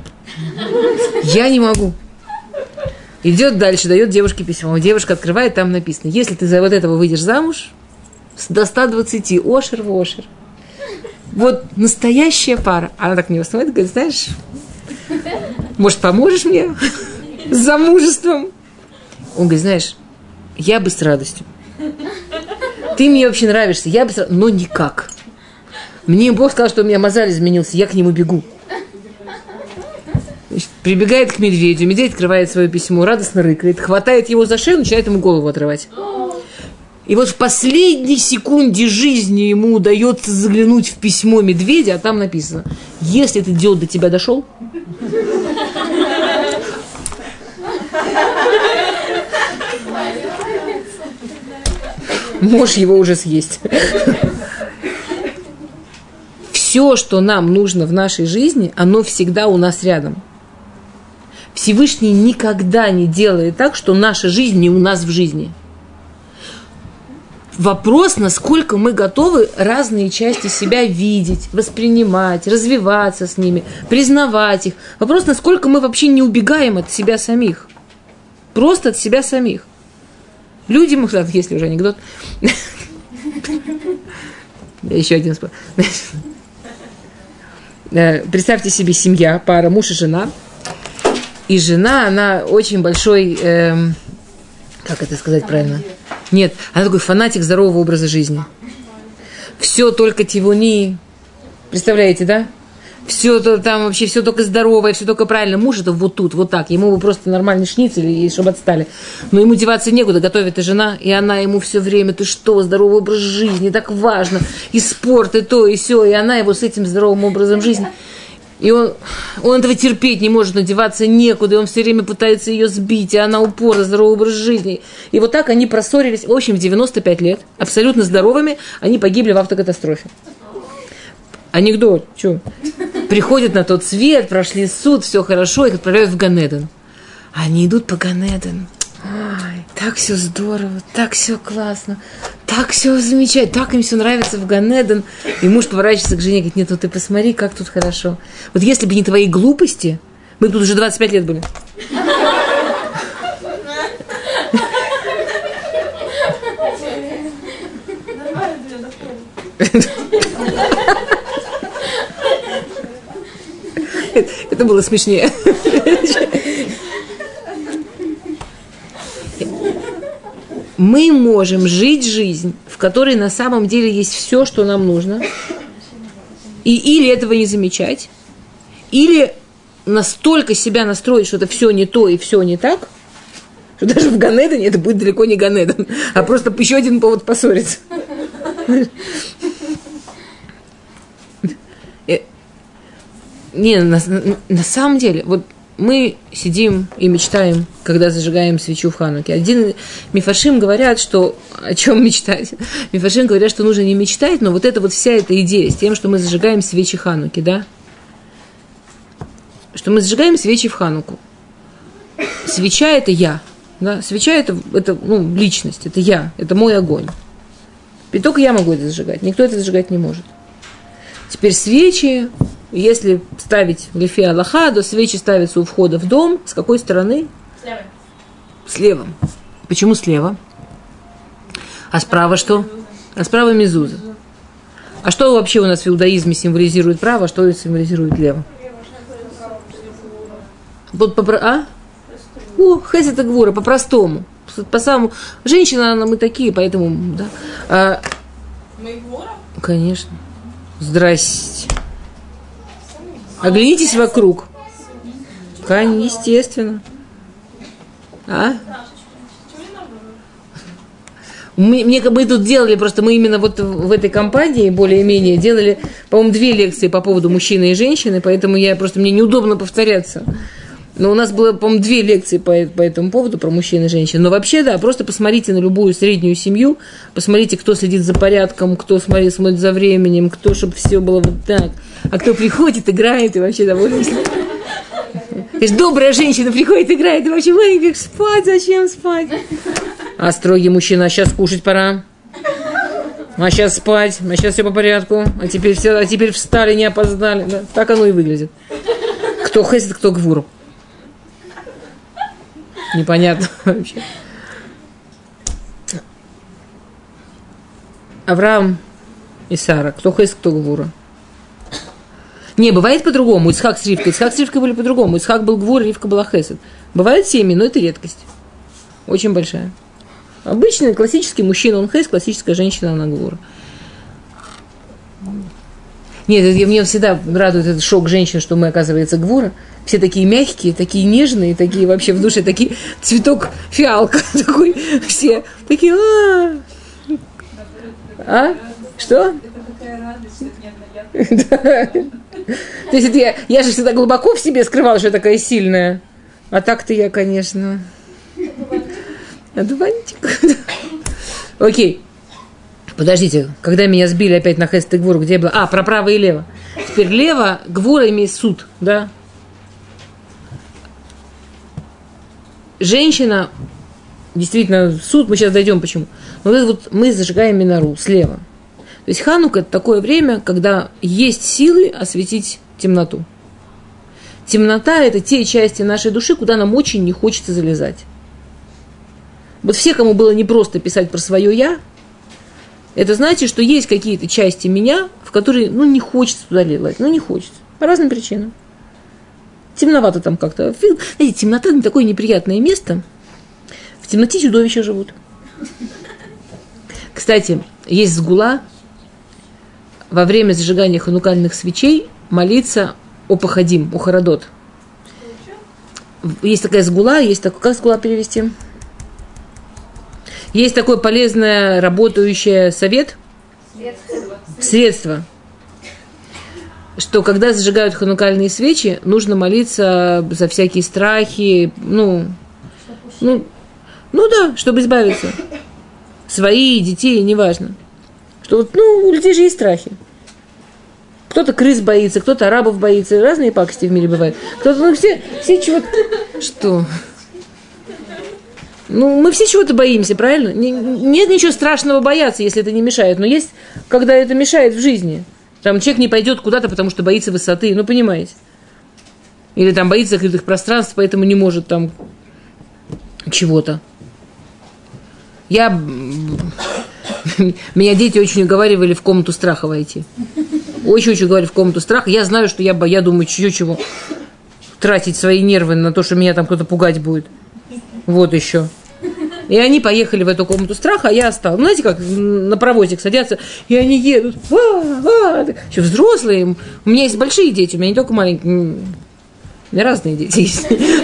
Я не могу. Идет дальше, дает девушке письмо. Девушка открывает, там написано, если ты за вот этого выйдешь замуж, до ста двадцати, ошер в ошер. Вот настоящая пара. Она так на него смотрит, говорит, знаешь, может, поможешь мне с замужеством? Он говорит, знаешь, я бы с радостью. Ты мне вообще нравишься, я бы с радостью, но никак. Мне Бог сказал, что у меня мозаль изменился, я к нему бегу. Значит, прибегает к медведю, медведь открывает свое письмо, радостно рыкает, хватает его за шею, начинает ему голову отрывать. И вот в последней секунде жизни ему удается заглянуть в письмо медведя, а там написано, если этот идиот до тебя дошел, можешь его уже съесть. Все, что нам нужно в нашей жизни, оно всегда у нас рядом. Всевышний никогда не делает так, что наша жизнь не у нас в жизни. Вопрос, насколько мы готовы разные части себя видеть, воспринимать, развиваться с ними, признавать их. Вопрос, насколько мы вообще не убегаем от себя самих. Просто от себя самих. Люди, если уже анекдот. Еще один спор. Представьте себе семья, пара, муж и жена. И жена, она очень большой, эм, как это сказать правильно? Нет, она такой фанатик здорового образа жизни. Все только тивуни. Представляете, да? Все там вообще, все только здоровое, все только правильно. Муж это вот тут, вот так. Ему бы просто нормальный шницель, и чтобы отстали. Но ему деваться некуда, готовит и жена, и она ему все время, ты что, здоровый образ жизни, так важно. И спорт, и то, и все. И она его с этим здоровым образом жизни. И он, он этого терпеть не может, надеваться некуда, и он все время пытается ее сбить, и она упорно, здоровый образ жизни. И вот так они проссорились, в общем, в девяносто пять лет, абсолютно здоровыми, они погибли в автокатастрофе. Анекдот, что? Приходят на тот свет, прошли суд, все хорошо, их отправляют в Ганеден. Они идут по Ганеден. Ой, так все здорово, так все классно, так все замечательно, так им все нравится в Ганеден. И муж поворачивается к жене и говорит, нет, ну ты посмотри, как тут хорошо. Вот если бы не твои глупости, мы бы тут уже двадцать пять лет были. Это было смешнее. Мы можем жить жизнь, в которой на самом деле есть все, что нам нужно, и или этого не замечать, или настолько себя настроить, что это все не то и все не так, что даже в Ганедене это будет далеко не Ганеден, а просто еще один повод поссориться. Не, на, на самом деле, вот мы сидим и мечтаем, когда зажигаем свечу в Хануке. Один мифаршим говорят, что о чем мечтать. Мифаршим говорят, что нужно не мечтать, но вот это вот вся эта идея с тем, что мы зажигаем свечи Хануки, да? Что мы зажигаем свечи в Хануку. Свеча – это я. Да? Свеча – это, это ну, личность, это я, это мой огонь. И только я могу это зажигать, никто это зажигать не может. Теперь свечи, если ставить лифи Аллаха, то свечи ставятся у входа в дом. С какой стороны? Слева. Слева. Почему слева? А справа что? А справа мезуза. А что вообще у нас в иудаизме символизирует право, а что символизирует лево? Вот по, а? О, хесед и гвура, по-простому. По самому. Женщина, она, мы такие, поэтому, да. А, Мы гвура? конечно. Здрасте. Оглянитесь вокруг. Конечно, естественно. А? Мы, мне, мы тут делали, просто мы именно вот в этой компании более-менее делали, по-моему, две лекции по поводу мужчины и женщины, поэтому я просто, мне неудобно повторяться. Но у нас было, по-моему, две лекции по, по этому поводу про мужчин и женщин. Но вообще, да, просто посмотрите на любую среднюю семью, посмотрите, кто следит за порядком, кто смотрит, смотрит за временем, кто, чтобы все было вот так, а кто приходит, играет и вообще доволен. То есть добрая женщина приходит, играет, и вообще, ой, как спать, зачем спать? А строгий мужчина, а сейчас кушать пора. А сейчас спать, а сейчас все по порядку. А теперь, все, а теперь встали, не опоздали. Да? Так оно и выглядит. Кто хесед, кто гвур. Непонятно вообще. Авраам и Сара. Кто хесед, кто гвура. Не, бывает по-другому. Ицхак с Ривкой. Ицхак с Ривкой были по-другому. Ицхак был гвур, Ривка была хесед. Бывают семьи, но это редкость. Очень большая. Обычный классический мужчина, он хесед, классическая женщина, она гвура. Нет, мне всегда радует этот шок женщин, что мы, оказывается, гвура. Все такие мягкие, такие нежные, такие вообще в душе, такие цветок фиалка такой, все такие, а, а? Что? То есть это я, я же всегда глубоко в себе скрывала, что я такая сильная. А так-то я, конечно, одуванчик. Окей. Подождите, когда меня сбили опять на хесед и гвуру, где я была? А, про право и лево. Теперь лево, гвура имеет суд, да? Женщина, действительно, суд, мы сейчас дойдем, почему. Но вот, вот мы зажигаем минору слева. То есть Ханука – это такое время, когда есть силы осветить темноту. Темнота – это те части нашей души, куда нам очень не хочется залезать. Вот все, кому было непросто писать про свое «я», это значит, что есть какие-то части меня, в которые, ну, не хочется туда лезть, ну, не хочется, по разным причинам. Темновато там как-то. Знаете, темнота – это такое неприятное место. В темноте чудовища живут. Кстати, есть сгула. Во время зажигания ханукальных свечей молиться о пахадим, о харадот. Есть такая сгула, есть такой, как сгула перевести? Есть такое полезное, работающее совет. Средство. Средство. Что когда зажигают ханукальные свечи, нужно молиться за всякие страхи, ну, ну, ну да, чтобы избавиться. Свои, детей, неважно. Что вот, ну, у людей же есть страхи. Кто-то крыс боится, кто-то арабов боится, разные пакости в мире бывают. Кто-то, ну, все, все чего-то... Что? Ну, мы все чего-то боимся, правильно? Нет ничего страшного бояться, если это не мешает. Но есть, когда это мешает в жизни. Там человек не пойдет куда-то, потому что боится высоты, ну, понимаете. Или там боится закрытых пространств, поэтому не может там чего-то. Я... Меня дети очень уговаривали в комнату страха войти. Очень-очень уговаривали в комнату страха. Я знаю, что я, я думаю, чего-чего тратить свои нервы на то, что меня там кто-то пугать будет. Вот еще. И они поехали в эту комнату страха, а я осталась. Ну, знаете, как на паровозик садятся, и они едут. А-а-а. Еще взрослые. У меня есть большие дети, у меня не только маленькие. У меня разные дети есть.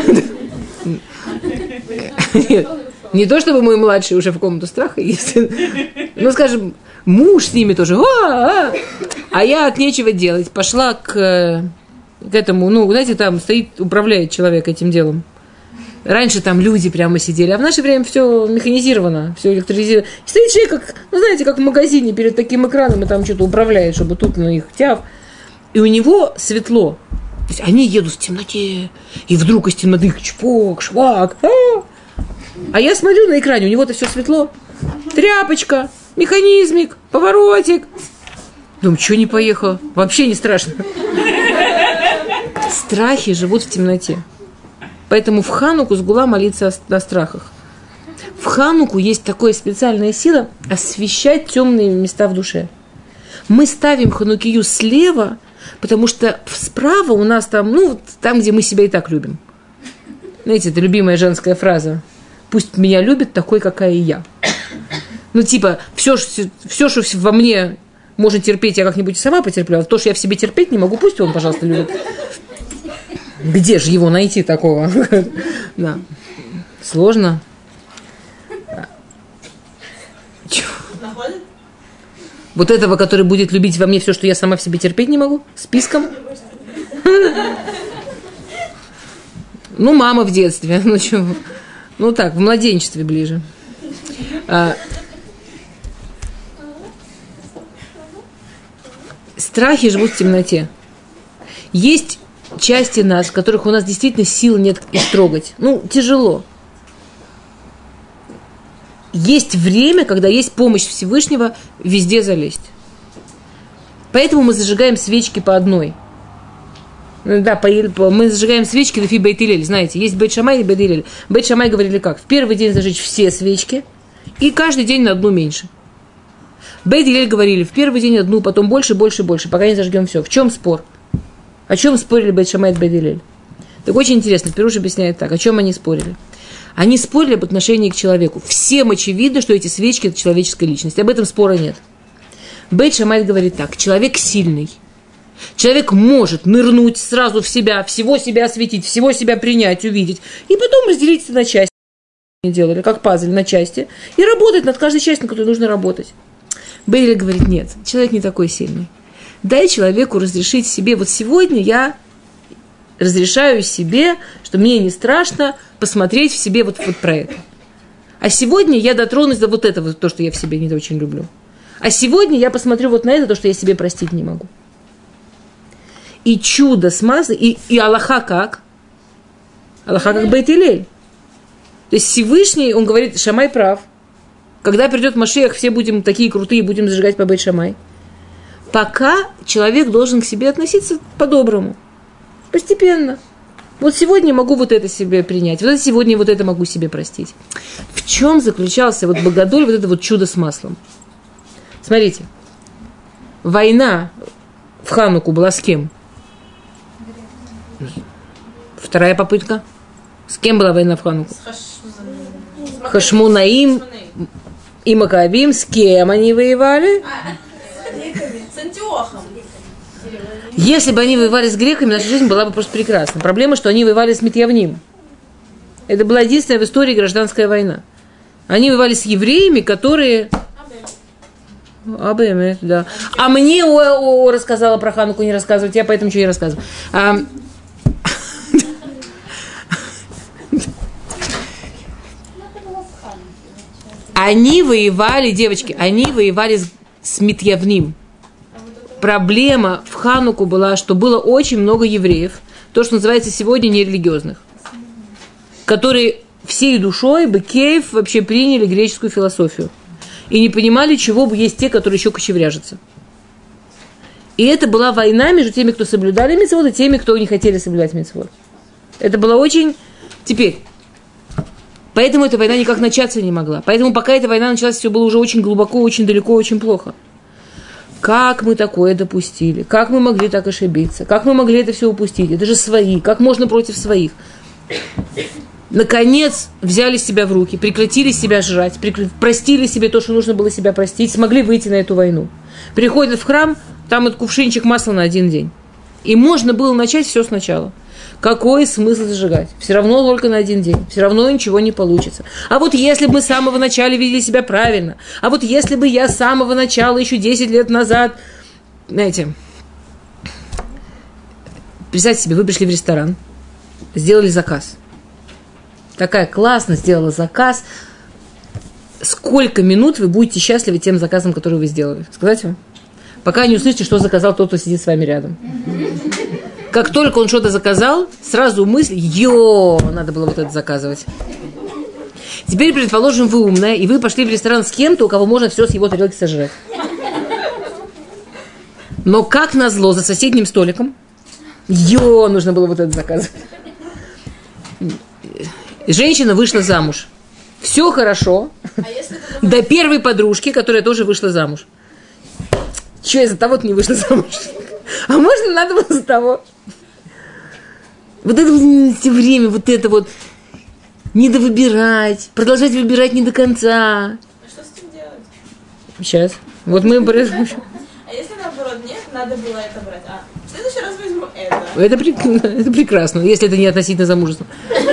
Нет. Не то, чтобы мой младший уже в комнату страха есть. Ну, скажем, муж с ними тоже. А, а я от нечего делать. Пошла к к этому, ну, знаете, там стоит, управляет человек этим делом. Раньше там люди прямо сидели, а в наше время все механизировано, все электризировано. Стоит человек, как, ну, знаете, как в магазине перед таким экраном, и там что-то управляет, чтобы тут на их тяв. И у него светло. То есть они едут в темноте, и вдруг из темноты чпок, швак. А, а я смотрю на экране, у него-то все светло. Тряпочка, механизмик, поворотик. Думаю, что не поехал? Вообще не страшно. Страхи живут в темноте. Поэтому в Хануку сгула молиться о, о страхах. В Хануку есть такая специальная сила освещать темные места в душе. Мы ставим ханукию слева, потому что справа у нас там, ну, там, где мы себя и так любим. Знаете, это любимая женская фраза. Пусть меня любят такой, какая и я. Ну, типа, все, все, что во мне можно терпеть, я как-нибудь сама потерплю, а то, что я в себе терпеть не могу, пусть он, пожалуйста, любит. Где же его найти такого? Да. Сложно. Вот этого, который будет любить во мне все, что я сама в себе терпеть не могу? Списком? Ну, мама в детстве. Ну, чего? Ну, так, в младенчестве ближе. А... Страхи живут в темноте. Есть части нас, которых у нас действительно сил нет их трогать. Ну, тяжело. Есть время, когда есть помощь Всевышнего везде залезть. Поэтому мы зажигаем свечки по одной. Да, по, по, мы зажигаем свечки лефи бейт Гиллель. Знаете, есть Бейт Шамай и Бейт Гиллель. Бейт Шамай говорили как? В первый день зажечь все свечки и каждый день на одну меньше. Бейт Гиллель говорили, в первый день одну, потом больше, больше, больше, пока не зажгем все. В чем спор? О чем спорили Бейт Шамай и Бейт Гиллель? Так очень интересно, Пируш объясняет так, о чем они спорили. Они спорили об отношении к человеку. Всем очевидно, что эти свечки – это человеческая личность. Об этом спора нет. Бейт Шамай говорит так, человек сильный. Человек может нырнуть сразу в себя, всего себя осветить, всего себя принять, увидеть, и потом разделить это на части. Делали, как пазл, на части, и работать над каждой частью, на которой нужно работать. Бейли говорит, нет, человек не такой сильный. Дай человеку разрешить себе, вот сегодня я разрешаю себе, что мне не страшно посмотреть в себе вот, вот про это. А сегодня я дотронусь до вот этого, то, что я в себе не очень люблю. А сегодня я посмотрю вот на это, то, что я себе простить не могу. И чудо с маслом, и, и Аллаха как? Аллаха как Бейт Гиллель. То есть Всевышний, он говорит, Шамай прав. Когда придет Машиах, все будем такие крутые, будем зажигать по Бейт Шамай. Пока человек должен к себе относиться по-доброму. Постепенно. Вот сегодня могу вот это себе принять, вот это сегодня вот это могу себе простить. В чем заключался вот Богодоль, вот это вот чудо с маслом? Смотрите. Война в Хануку была с кем? Вторая попытка. С кем была война в Хануку? Хашмунаим и Маккавим. С кем они воевали? С Антиохом. Если бы они воевали с греками, наша жизнь была бы просто прекрасна. Проблема, что они воевали с Митьявним. Это была единственная в истории гражданская война. Они воевали с евреями, которые... Абэмэ, да. А мне о, о, о, рассказала про Хануку, не рассказывать, я поэтому ничего не рассказываю. А... Они воевали, девочки, они воевали с, с Митьявним. Проблема в Хануку была, что было очень много евреев, то, что называется сегодня нерелигиозных, которые всей душой, бекеев, вообще приняли греческую философию. И не понимали, чего бы есть те, которые еще кочевряжутся. И это была война между теми, кто соблюдали мицвот, и теми, кто не хотели соблюдать мицвот. Это было очень... Теперь... Поэтому эта война никак начаться не могла. Поэтому пока эта война началась, все было уже очень глубоко, очень далеко, очень плохо. Как мы такое допустили? Как мы могли так ошибиться? Как мы могли это все упустить? Это же свои. Как можно против своих? Наконец взяли себя в руки, прекратили себя жрать, прекр... простили себе то, что нужно было себя простить, смогли выйти на эту войну. Приходят в храм, там этот кувшинчик масла на один день. И можно было начать все сначала. Какой смысл зажигать? Все равно только на один день. Все равно ничего не получится. А вот если бы мы с самого начала видели себя правильно, а вот если бы я с самого начала, еще десять лет назад, знаете, Представьте себе, вы пришли в ресторан, сделали заказ. Такая классно сделала заказ. Сколько минут вы будете счастливы тем заказом, который вы сделали? Сказать вам? Пока не услышите, что заказал тот, кто сидит с вами рядом. Как только он что-то заказал, сразу мысль, йо, надо было вот это заказывать. Теперь, предположим, вы умная, и вы пошли в ресторан с кем-то, у кого можно все с его тарелки сожрать. Но как назло, за соседним столиком, йо, нужно было вот это заказывать. Женщина вышла замуж. Все хорошо. А до первой подружки, которая тоже вышла замуж. Че, из-за того-то не вышла замуж? А можно надо было из-за того? Вот это все время, вот это вот недовыбирать, продолжать выбирать не до конца. А что с этим делать? Сейчас. Вот мы... А если наоборот, нет, надо было это брать. А в следующий раз возьму это. Это, это прекрасно, если это не относительно замужества.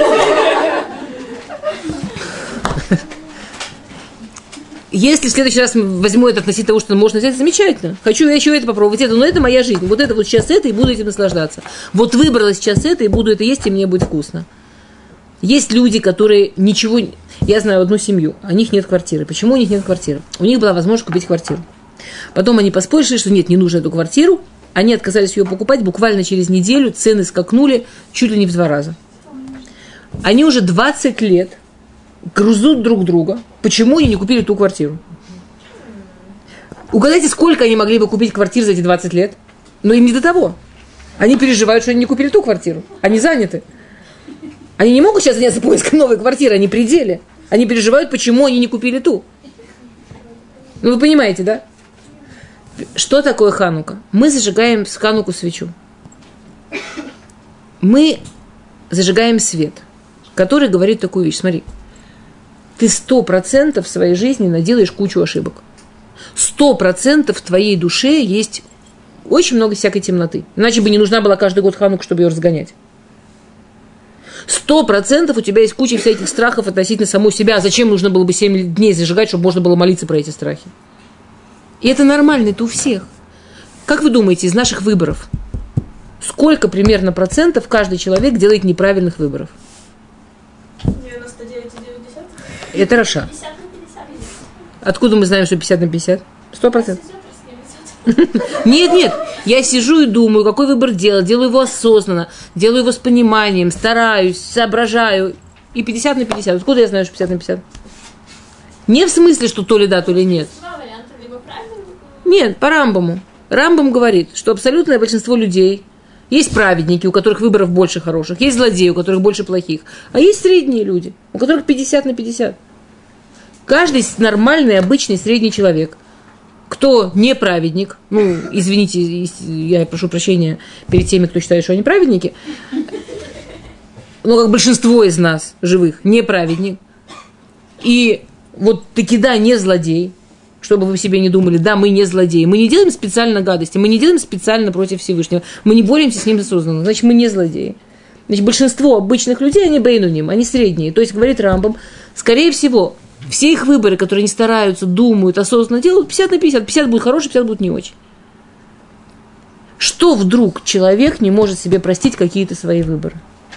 Если в следующий раз возьму это относительно того, что можно взять, замечательно. Хочу я еще это попробовать, это, но это моя жизнь. Вот это вот сейчас это, и буду этим наслаждаться. Вот выбрала сейчас это, и буду это есть, и мне будет вкусно. Есть люди, которые ничего... Я знаю одну семью, у них нет квартиры. Почему у них нет квартиры? У них была возможность купить квартиру. Потом они поспорили, что нет, не нужно эту квартиру. Они отказались ее покупать. Буквально через неделю цены скакнули чуть ли не в два раза. Они уже двадцать лет грызут друг друга. Почему они не купили ту квартиру? Угадайте, сколько они могли бы купить квартир за эти двадцать лет? Но им не до того. Они переживают, что они не купили ту квартиру. Они заняты. Они не могут сейчас заняться поиском новой квартиры, они при деле. Они переживают, почему они не купили ту. Ну, вы понимаете, да? Что такое Ханука? Мы зажигаем с Хануку свечу. Мы зажигаем свет, который говорит такую вещь. Смотри, ты сто процентов в своей жизни наделаешь кучу ошибок. Сто процентов в твоей душе есть очень много всякой темноты. Иначе бы не нужна была каждый год Ханука, чтобы ее разгонять. Сто процентов у тебя есть куча всяких страхов относительно самой себя. Зачем нужно было бы семь дней зажигать, чтобы можно было молиться про эти страхи? И это нормально, это у всех. Как вы думаете, из наших выборов, сколько примерно процентов каждый человек делает неправильных выборов? девяносто девять целых девять десятых. Это Раша. пятьдесят на пятьдесят. Откуда мы знаем, что пятьдесят на пятьдесят? Сто процентов. Нет, нет, я сижу и думаю, какой выбор делать, делаю его осознанно, делаю его с пониманием, стараюсь, соображаю. И пятьдесят на пятьдесят. Откуда я знаю, что пятьдесят на пятьдесят? Не в смысле, что то ли да, то ли нет. Два варианта, либо правильно, Нет, по Рамбаму. Рамбам говорит, что абсолютное большинство людей, есть праведники, у которых выборов больше хороших, есть злодеи, у которых больше плохих, а есть средние люди, у которых пятьдесят на пятьдесят. Каждый нормальный, обычный, средний человек. Кто не праведник, ну, извините, я прошу прощения перед теми, кто считает, что они праведники, ну, как большинство из нас живых, не праведник, и вот таки да, не злодей, чтобы вы себе не думали, да, мы не злодеи, мы не делаем специально гадости, мы не делаем специально против Всевышнего, мы не боремся с ним осознанно, значит, мы не злодеи. Значит, большинство обычных людей, они бейнуним, они средние, то есть, говорит Рамбам, скорее всего, все их выборы, которые они стараются, думают, осознанно делают, пятьдесят на пятьдесят. пятьдесят будет хороший, пятьдесят будет не очень. Что вдруг человек не может себе простить какие-то свои выборы?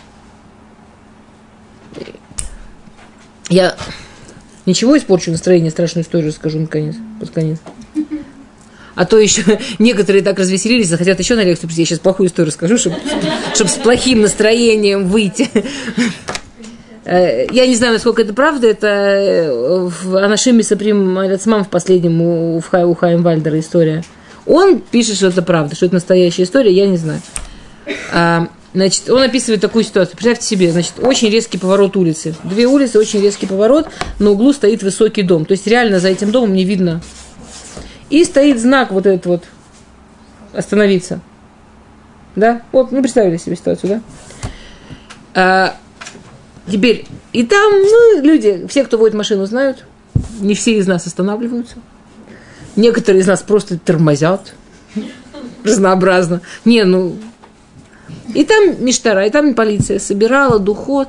Я ничего испорчу настроение, страшную историю скажу наконец, под конец. А то еще некоторые так развеселились, захотят еще на лекцию прийти. Я сейчас плохую историю скажу, чтобы, чтобы с плохим настроением выйти. Я не знаю, насколько это правда, это в Анашим Мисаприм Ацмам в последнем у, у Хаим Вальдера история. Он пишет, что это правда, что это настоящая история, я не знаю. А, значит, он описывает такую ситуацию. Представьте себе, значит, очень резкий поворот улицы. Две улицы, очень резкий поворот, на углу стоит высокий дом. То есть реально за этим домом не видно. И стоит знак вот этот вот остановиться. Да? Вот, ну представили себе ситуацию, да? А, Теперь, и там, ну, люди, все, кто водит машину, знают, не все из нас останавливаются. Некоторые из нас просто тормозят разнообразно. Не, ну, и там миштара, и там полиция собирала духот.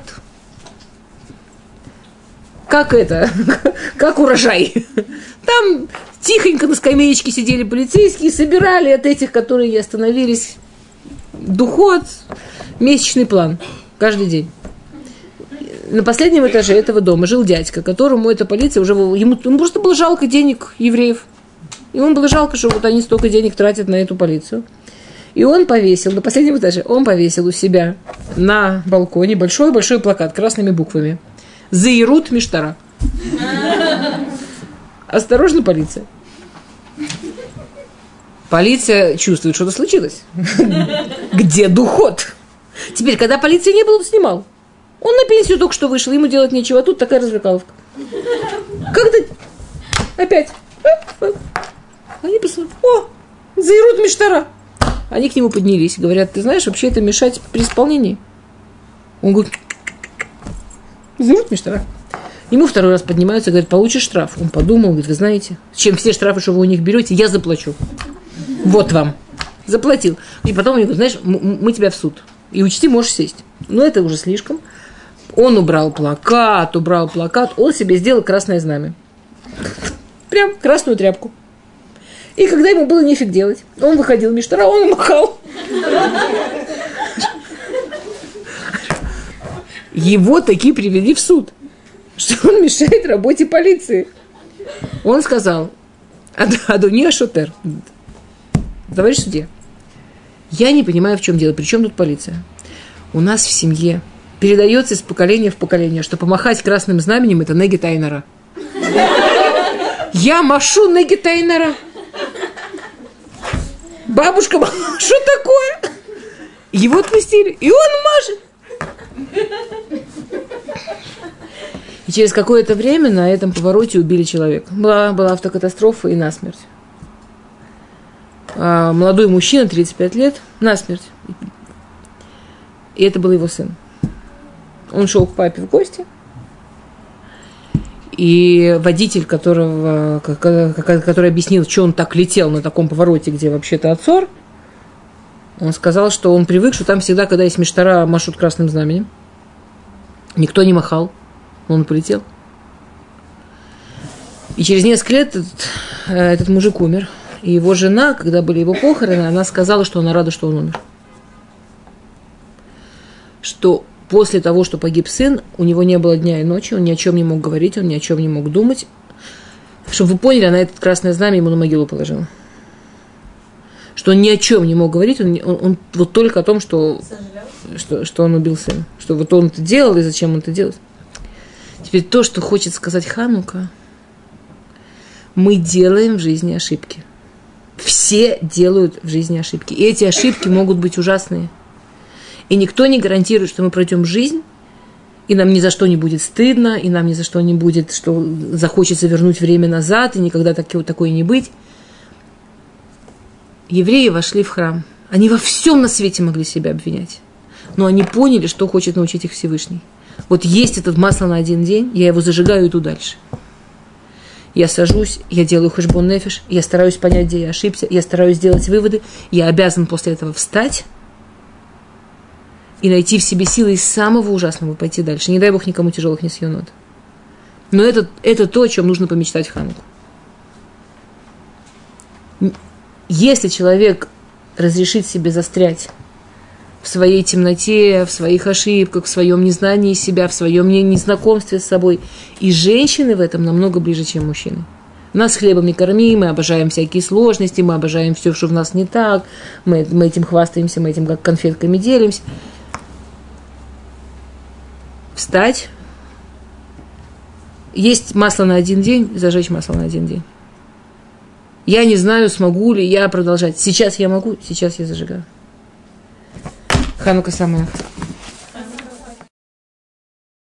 Как это? Как урожай. Там тихонько на скамеечке сидели полицейские, собирали от этих, которые остановились, духот, месячный план каждый день. На последнем этаже этого дома жил дядька, которому эта полиция уже... Ему, ему просто было жалко денег евреев. Ему было жалко, что вот они столько денег тратят на эту полицию. И он повесил, на последнем этаже, он повесил у себя на балконе большой-большой плакат красными буквами. «Заирут Миштара». Осторожно, полиция. Полиция чувствует, что-то случилось. Где духот? Теперь, когда полиции не было, он снимал. Он на пенсию только что вышел, ему делать нечего, а тут такая развлекаловка. Как-то опять. Они посмотрели, о, заирут Миштара. Они к нему поднялись, говорят, ты знаешь, вообще это мешать при исполнении. Он говорит, заирут Миштара. Ему второй раз поднимаются, говорят, получишь штраф. Он подумал, говорит, вы знаете, чем все штрафы, что вы у них берете, я заплачу. Вот вам. Заплатил. И потом они говорят, знаешь, мы тебя в суд. И учти, можешь сесть. Но это уже слишком. Он убрал плакат, убрал плакат, он себе сделал красное знамя. Прям красную тряпку. И когда ему было нефиг делать, он выходил в Миштара, он махал. Его таки привели в суд, что он мешает работе полиции. Он сказал, Адони Ашотер, товарищ судья, я не понимаю, в чем дело, при чем тут полиция? У нас в семье передается из поколения в поколение, что помахать красным знаменем – это неги тайнара. Я машу неги тайнара. Бабушка, что такое? Его отпустили, и он машет. И через какое-то время на этом повороте убили человека. Была, была автокатастрофа и насмерть. А, молодой мужчина, тридцать пять лет, насмерть. И это был его сын. Он шел к папе в гости. И водитель, которого, который объяснил, что он так летел на таком повороте, где вообще-то Ацор, он сказал, что он привык, что там всегда, когда есть Миштара, машут красным знаменем. Никто не махал. Он полетел. И через несколько лет этот, этот мужик умер. И его жена, когда были его похороны, она сказала, что она рада, что он умер. Что после того, что погиб сын, у него не было дня и ночи, он ни о чем не мог говорить, он ни о чем не мог думать. Чтобы вы поняли, она это красное знамя ему на могилу положила. Что он ни о чем не мог говорить, он, он, он вот только о том, что, что, что он убил сына. Что вот он это делал и зачем он это делал. Теперь то, что хочет сказать Ханука, мы делаем в жизни ошибки. Все делают в жизни ошибки. И эти ошибки могут быть ужасные. И никто не гарантирует, что мы пройдем жизнь, и нам ни за что не будет стыдно, и нам ни за что не будет, что захочется вернуть время назад, и никогда такое, такое не быть. Евреи вошли в храм. Они во всем на свете могли себя обвинять. Но они поняли, что хочет научить их Всевышний. Вот есть этот масло на один день, я его зажигаю и иду дальше. Я сажусь, я делаю хэшбон нефеш, я стараюсь понять, где я ошибся, я стараюсь сделать выводы, я обязан после этого встать и найти в себе силы из самого ужасного пойти дальше. Не дай Бог никому тяжелых несьонот. Но это, это то, о чем нужно помечтать в Хануку. Если человек разрешит себе застрять в своей темноте, в своих ошибках, в своем незнании себя, в своем незнакомстве с собой. И женщины в этом намного ближе, чем мужчины. Нас хлебом не корми, мы обожаем всякие сложности, мы обожаем все, что в нас не так, мы, мы этим хвастаемся, мы этим как конфетками делимся. Встать. Есть масло на один день, зажечь масло на один день. Я не знаю, смогу ли я продолжать. Сейчас я могу, сейчас я зажигаю. Ханука Самеах.